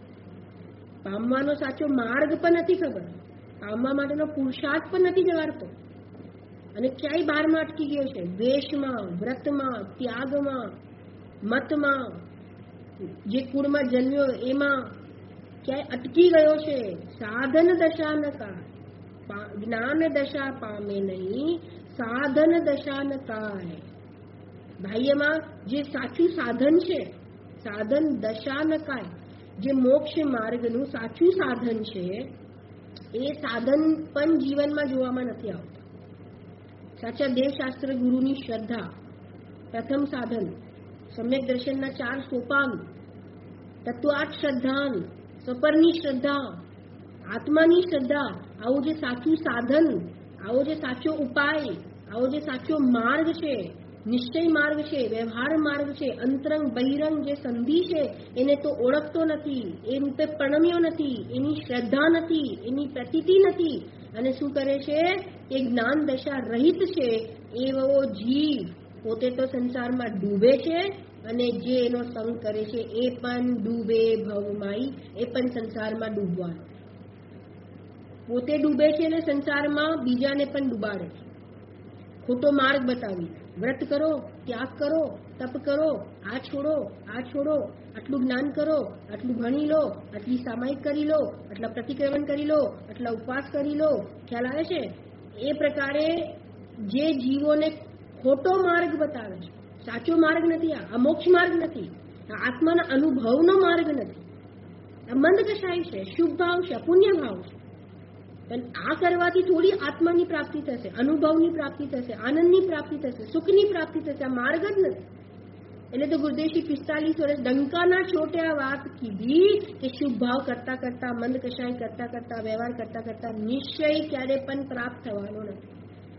પામવાનો સાચો માર્ગ પણ નથી ખબર, પામવા માટેનો પુરુષાર્થ પણ નથી જવારતો અને ક્યાંય બહારમાં અટકી ગયો છે. વેશમાં, વ્રતમાં, ત્યાગમાં, મતમાં, જે કુળમાં જન્મ્યો એમાં ક્યાંય અટકી ગયો છે. સાધન દશા ન કાય, જ્ઞાન દશા પામે નહીં, સાધન દશા ન કાય. બાહ્યમાં જે સાચું સાધન છે, સાધન દશા ન કાય, જે મોક્ષ માર્ગનું સાચું સાધન છે, એ સાધન પણ જીવનમાં જોવામાં નથી આવતું. સાચા દેવશાસ્ત્ર ગુરુની શ્રદ્ધા પ્રથમ સાધન, સમ્યક દર્શનના ચાર સોપાન, તત્વાર્થ શ્રદ્ધાન, સપરની શ્રદ્ધા, આત્માની શ્રદ્ધા, આવું જે સાચું સાધન, આવો જે સાચો ઉપાય, આવો જે સાચો માર્ગ છે, નિશ્ચય માર્ગ છે, વ્યવહાર માર્ગ છે, અંતરંગ બહિરંગ જે સંધિ છે, એને તો ઓળખતો નથી, એ રૂપે પ્રણમ્યો નથી, એની શ્રદ્ધા નથી, એની પ્રતીતિ નથી. અને શું કરે છે? એ જ્ઞાન દશા રહિત છે. એવો જીવ પોતે તો સંસારમાં ડૂબે છે અને જે એનો સંગ કરે છે એ પણ ડૂબે ભવમાઈ, એ પણ સંસારમાં ડૂબવાનો. પોતે ડૂબે છે અને સંસારમાં બીજાને પણ ડૂબાડે છે. ખોટો માર્ગ બતાવી, વ્રત કરો, ત્યાગ કરો, તપ કરો, આ છોડો, આ છોડો, આટલું જ્ઞાન કરો, આટલું ભણી લો, આટલી સામાયિક કરી લો, આટલા પ્રતિક્રમણ કરી લો, આટલા ઉપવાસ કરી લો. ખ્યાલ આવે છે? એ પ્રકારે જે જીવોને ખોટો માર્ગ બતાવે છે, સાચો માર્ગ નથી. આ મોક્ષ માર્ગ નથી, આ આત્માના અનુભવનો માર્ગ નથી. આ મંદ કશાય છે, શુભ ભાવ છે, પુણ્ય ભાવ છે. પણ આ કરવાથી થોડી આત્માની પ્રાપ્તિ થશે, અનુભવની પ્રાપ્તિ થશે, આનંદની પ્રાપ્તિ થશે, સુખની પ્રાપ્તિ થશે. આ માર્ગ જ નથી. એટલે તો ગુરુદેવજી પિસ્તાલીસ વર્ષ ડંકાના ચોટે આ વાત કીધી કે શુભ ભાવ કરતા કરતા, મંદ કશાય કરતા કરતા, વ્યવહાર કરતા કરતા નિશ્ચય ક્યારે પણ પ્રાપ્ત થવાનો નથી.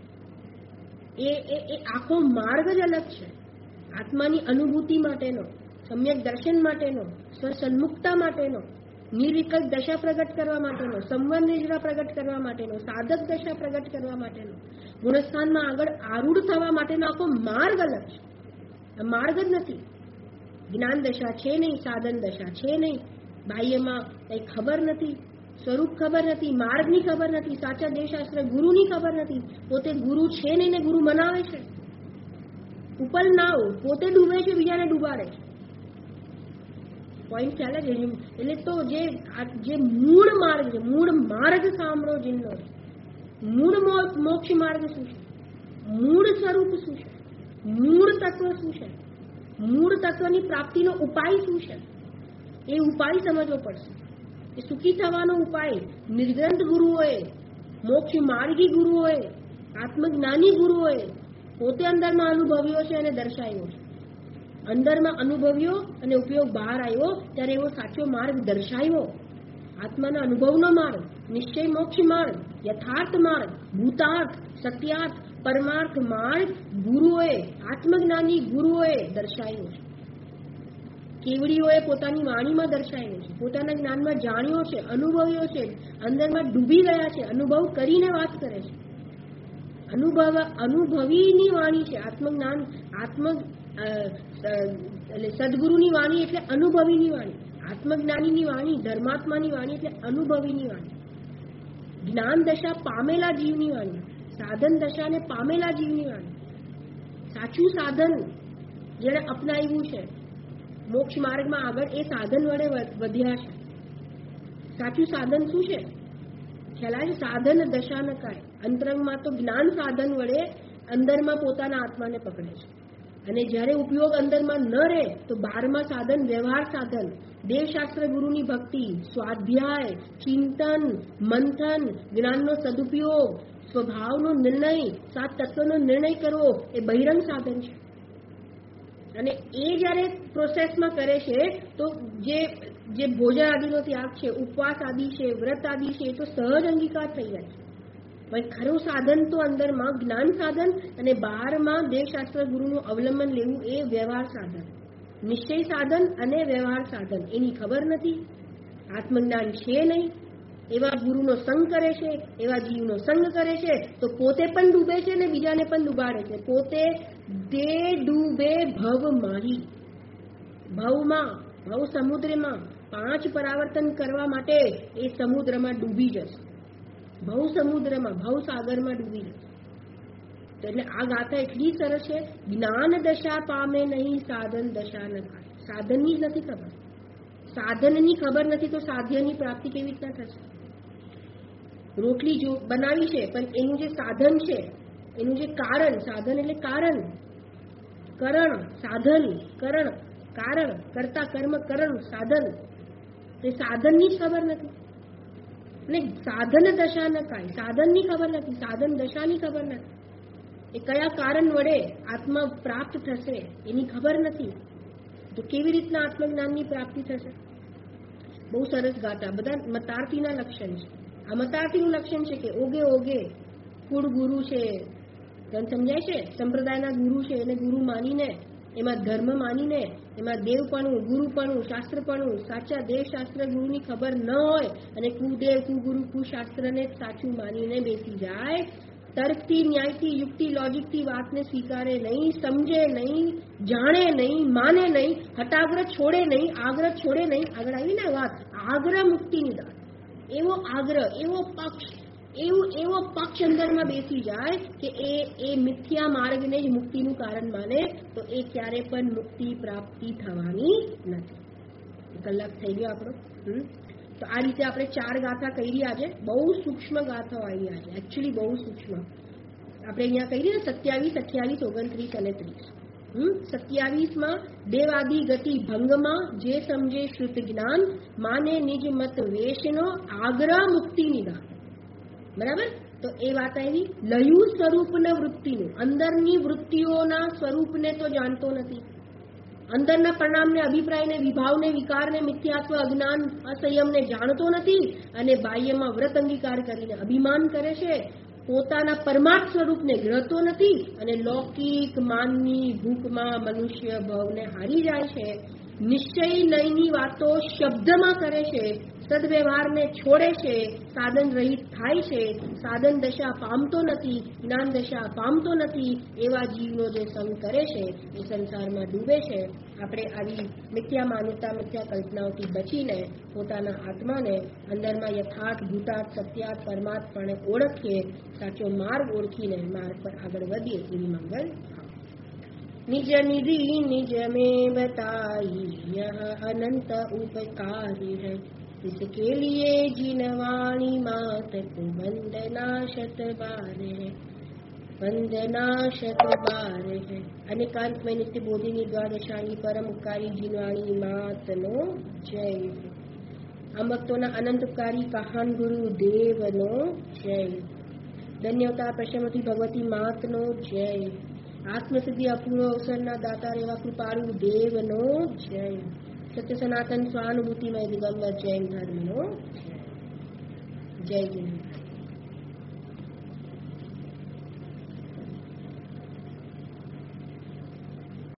એ એ આખો માર્ગ જ અલગ છે. આત્માની અનુભૂતિ માટેનો, સમ્યક દર્શન માટેનો, સ્વસન્મુક્તા માટેનો, નિર્વિકલ્પ દશા પ્રગટ કરવા માટેનો, સંવર નિજરા પ્રગટ કરવા માટેનો, સાધક દશા પ્રગટ કરવા માટેનો, ગુણસ્થાનમાં આગળ આરૂઢ થવા માટેનો આખો માર્ગ અલગ છે. માર્ગ જ નથી. જ્ઞાન દશા છે નહીં, સાધન દશા છે નહીં, બાહ્યમાં કઈ ખબર નથી, સ્વરૂપ ખબર નથી, માર્ગની ખબર નથી, સાચા દેવશાસ્ત્ર ગુરુની ખબર નથી. પોતે ગુરુ છે નહીં ને ગુરુ મનાવે છે. ઉપલ નાવ, પોતે ડૂબે છે, બીજાને ડૂબાડે છે. પોઈન્ટ ખ્યાલ છે? એટલે તો જે જે મૂળ માર્ગ છે, મૂળ માર્ગ સાંભળો જેનો, મૂળ મોક્ષ માર્ગ શું છે, મૂળ સ્વરૂપ શું છે, મૂળ તત્વ શું છે, મૂળ તત્વની પ્રાપ્તિનો ઉપાય શું છે, એ ઉપાય સમજવો પડશે. એ સુખી થવાનો ઉપાય નિર્ગ્રંથ ગુરુઓએ, મોક્ષ માર્ગી ગુરુઓએ, આત્મજ્ઞાની ગુરુઓએ પોતે અંદરમાં અનુભવ્યો છે અને દર્શાવ્યો છે. અંદરમાં અનુભવ્યો અને ઉપયોગ બહાર આવ્યો ત્યારે એવો સાચો માર્ગ દર્શાવ્યો. આત્માના અનુભવનો માર્ગ, નિશ્ચય મોક્ષ માર્ગ, યથાર્થ માર્ગ, ભૂતાર્થ, સત્યાર્થ, પરમાર્થ માર્ગ ગુરુઓએ, આત્મજ્ઞાની ગુરુઓએ દર્શાવ્યો છે. કેવડીઓએ પોતાની વાણીમાં દર્શાવ્યો છે, પોતાના જ્ઞાનમાં જાણ્યો છે, અનુભવ્યો છે, અંદરમાં ડૂબી ગયા છે, અનુભવ કરીને વાત કરે છે. અનુભવ અનુભવીની વાણી છે. આત્મજ્ઞાન, આત્મ એટલે સદગુરુની વાણી એટલે અનુભવીની વાણી, આત્મજ્ઞાનીની વાણી, ધર્માત્માની વાણી એટલે અનુભવીની વાણી, જ્ઞાન દશા પામેલા જીવની વાણી, સાધન દશાને પામેલા જીવની વાણી. સાચું સાધન જેને અપનાવ્યું છે મોક્ષ માર્ગમાં આગળ, એ સાધન વડે વધ્યા છે. સાચું સાધન શું છે? ખ્યાલ આવે? સાધન દશા ન કાય. અંતરંગમાં તો જ્ઞાન સાધન વડે અંદરમાં પોતાના આત્માને પકડે છે, અને જ્યારે ઉપયોગ અંદરમાં ન રહે તો બારમાં સાધન વ્યવહાર સાધન, દેવશાસ્ત્ર ગુરુની ભક્તિ, સ્વાધ્યાય, ચિંતન, મંથન, જ્ઞાનનો સદુપયોગ, સ્વભાવનો નિર્ણય, સાત તત્વનો નિર્ણય કરવો, એ બહિરંગ સાધન છે. અને એ જ્યારે પ્રોસેસમાં કરે છે તો જે જે ભોજન આદિનો ત્યાગ છે, ઉપવાસ આદિ છે, વ્રત આદિ છે, એ તો સહજ અંગીકાર થઈ જાય છે. પણ ખરું સાધન તો અંદરમાં જ્ઞાન સાધન અને બહારમાં દેવશાસ્ત્ર ગુરુનું અવલંબન લેવું, એ વ્યવહાર સાધન, નિશ્ચય સાધન અને વ્યવહાર સાધન. એની ખબર નથી, આત્મજ્ઞાન છે નહીં, એવા ગુરુનો સંગ કરે છે, એવા જીવનો સંગ કરે છે, તો પોતે પણ ડૂબે છે અને બીજાને પણ ડૂબાડે છે. પોતે દે ડૂબે ભવ માહી, ભવમાં, ભવ સમુદ્રમાં પાંચ પરાવર્તન કરવા માટે એ સમુદ્રમાં ડૂબી જશે. ભવ સમુદ્રમાં, ભવ સાગરમાં ડૂબી જશે. એટલે આ ગાથા એટલી સરસ છે. જ્ઞાન દશા પામે નહીં, સાધન દશા ન થાય. સાધનની જ નથી ખબર, સાધનની ખબર નથી તો સાધ્યની પ્રાપ્તિ કેવી રીતના થશે? રોટલી જો બનાવી છે પણ એનું જે સાધન છે, એનું જે કારણ, સાધન એટલે કારણ, કરણ, સાધન, કરણ, કારણ, કરતા, કર્મ, કરણ, સાધન, તે સાધનની જ ખબર નથી. અને સાધન દશા ન કાય, સાધનની ખબર નથી, સાધન દશાની ખબર નથી. એ કયા કારણ વડે આત્મા પ્રાપ્ત થશે એની ખબર નથી, તો કેવી રીતના આત્મજ્ઞાનની પ્રાપ્તિ થશે? બહુ સરસ ગાતા. બધા મતાર્થીના લક્ષણ છે. આ મતાર્થીનું લક્ષણ છે કે ઓગે ઓગે કુળ ગુરુ છે, સમજાય છે, સંપ્રદાયના ગુરુ છે, એને ગુરુ માનીને, એમાં ધર્મ માનીને, એમાં દેવપણું, ગુરુપણું, શાસ્ત્રપણું, સાચા દેવશાસ્ત્ર ગુરુની ખબર ન હોય અને કુદેવ, કુગુરુ, કુશાસ્ત્રને સાચું માનીને બેસી જાય તર્કથી, ન્યાયથી, યુક્તિ, લોજિકથી વાતને સ્વીકારે નહીં, સમજે નહીં, જાણે નહીં, માને નહીં, હટાગ્રહ છોડે નહીં, આગ્રહ છોડે નહીં. આગળ આવી ને વાત, આગ્રહ મુક્તિની દાત. એવો આગ્રહ, એવો પક્ષ, એવું એવો પક્ષ અંદરમાં બેસી જાય કે એ એ મિથ્યા માર્ગને જ મુક્તિનું કારણ માને, તો એ ક્યારે પણ મુક્તિ પ્રાપ્તિ થવાની નથી. કલાક થઈ ગયો આપણો. હમ તો આ રીતે આપણે ચાર ગાથા કરી આજે. બહુ સૂક્ષ્મ ગાથાઓ આવી આજે, એકચ્યુઅલી બહુ સૂક્ષ્મ. આપણે અહીંયા કહી ને સત્યાવીસ, અઠ્યાવીસ, ઓગણત્રીસ અને ત્રીસ. હમ સત્યાવીસ માં દેવાદી ગતિ ભંગમાં જે સમજે શ્રુત જ્ઞાન, માને નિજ મત વેશનો આગ્રહ મુક્તિ નિદાન. બરાબર? તો એ વાત આવી. લયુ સ્વરૂપના વૃત્તિનું, અંદરની વૃત્તિઓના સ્વરૂપને તો જાણતો નથી, અંદરના પરિણામને, અભિપ્રાયને, વિભાવને, વિકારને, મિથ્યાત્વ, અજ્ઞાન, અસંયમને જાણતો નથી અને બાહ્યમાં વ્રત અંગીકાર કરીને અભિમાન કરે છે. પોતાના પરમાર્થ સ્વરૂપને ગ્રહતો નથી અને લૌકિક માનની ભૂખમાં મનુષ્ય ભાવને હારી જાય છે. નિશ્ચય નયની વાતો શબ્દમાં કરે છે, સદવ્યવહારને છોડે છે, સાધન રહિત થાય છે, સાધન દશા પામતો નથી, જ્ઞાન દશા પામતો નથી. એવા જીવનો જે સંગ કરે છે એ સંસારમાં ડૂબે છે. આપણે આવી મિથ્યા માન્યતા, મિથ્યા કલ્પનાઓથી બચીને પોતાના આત્માને અંદરમાં યથાર્થ, ભૂતાર્થ, સત્યાર્થ, પરમાત્માને ઓળખીએ, સાચો માર્ગ ઓળખીને માર્ગ પર આગળ વધીએ. એવી મંગલ. निज निधि निज में बताई यह अनंत उपकारी है, इसके लिए जिनवाणी मात को वंदना शत बार है, वंदना शत बार है. अनेकांत में नित्य बोधिनी द्वादशांगी परम ઉપકારી જીનવાણી માતનો જય. આમ ભક્તોના અનંત ઉપકારી કહાન ગુરુ દેવનો જય. ધન્યતા પ્રસન્નતી ભગવતી માતનો જય. આત્મસિદ્ધિ અપૂર્વ અવસરના દાતા એવા કૃપાળુ દેવનો જય. સત્ય સનાતન સ્વાનુભૂતિમય દિગંબર જૈન ધર્મનો જય. જય જય.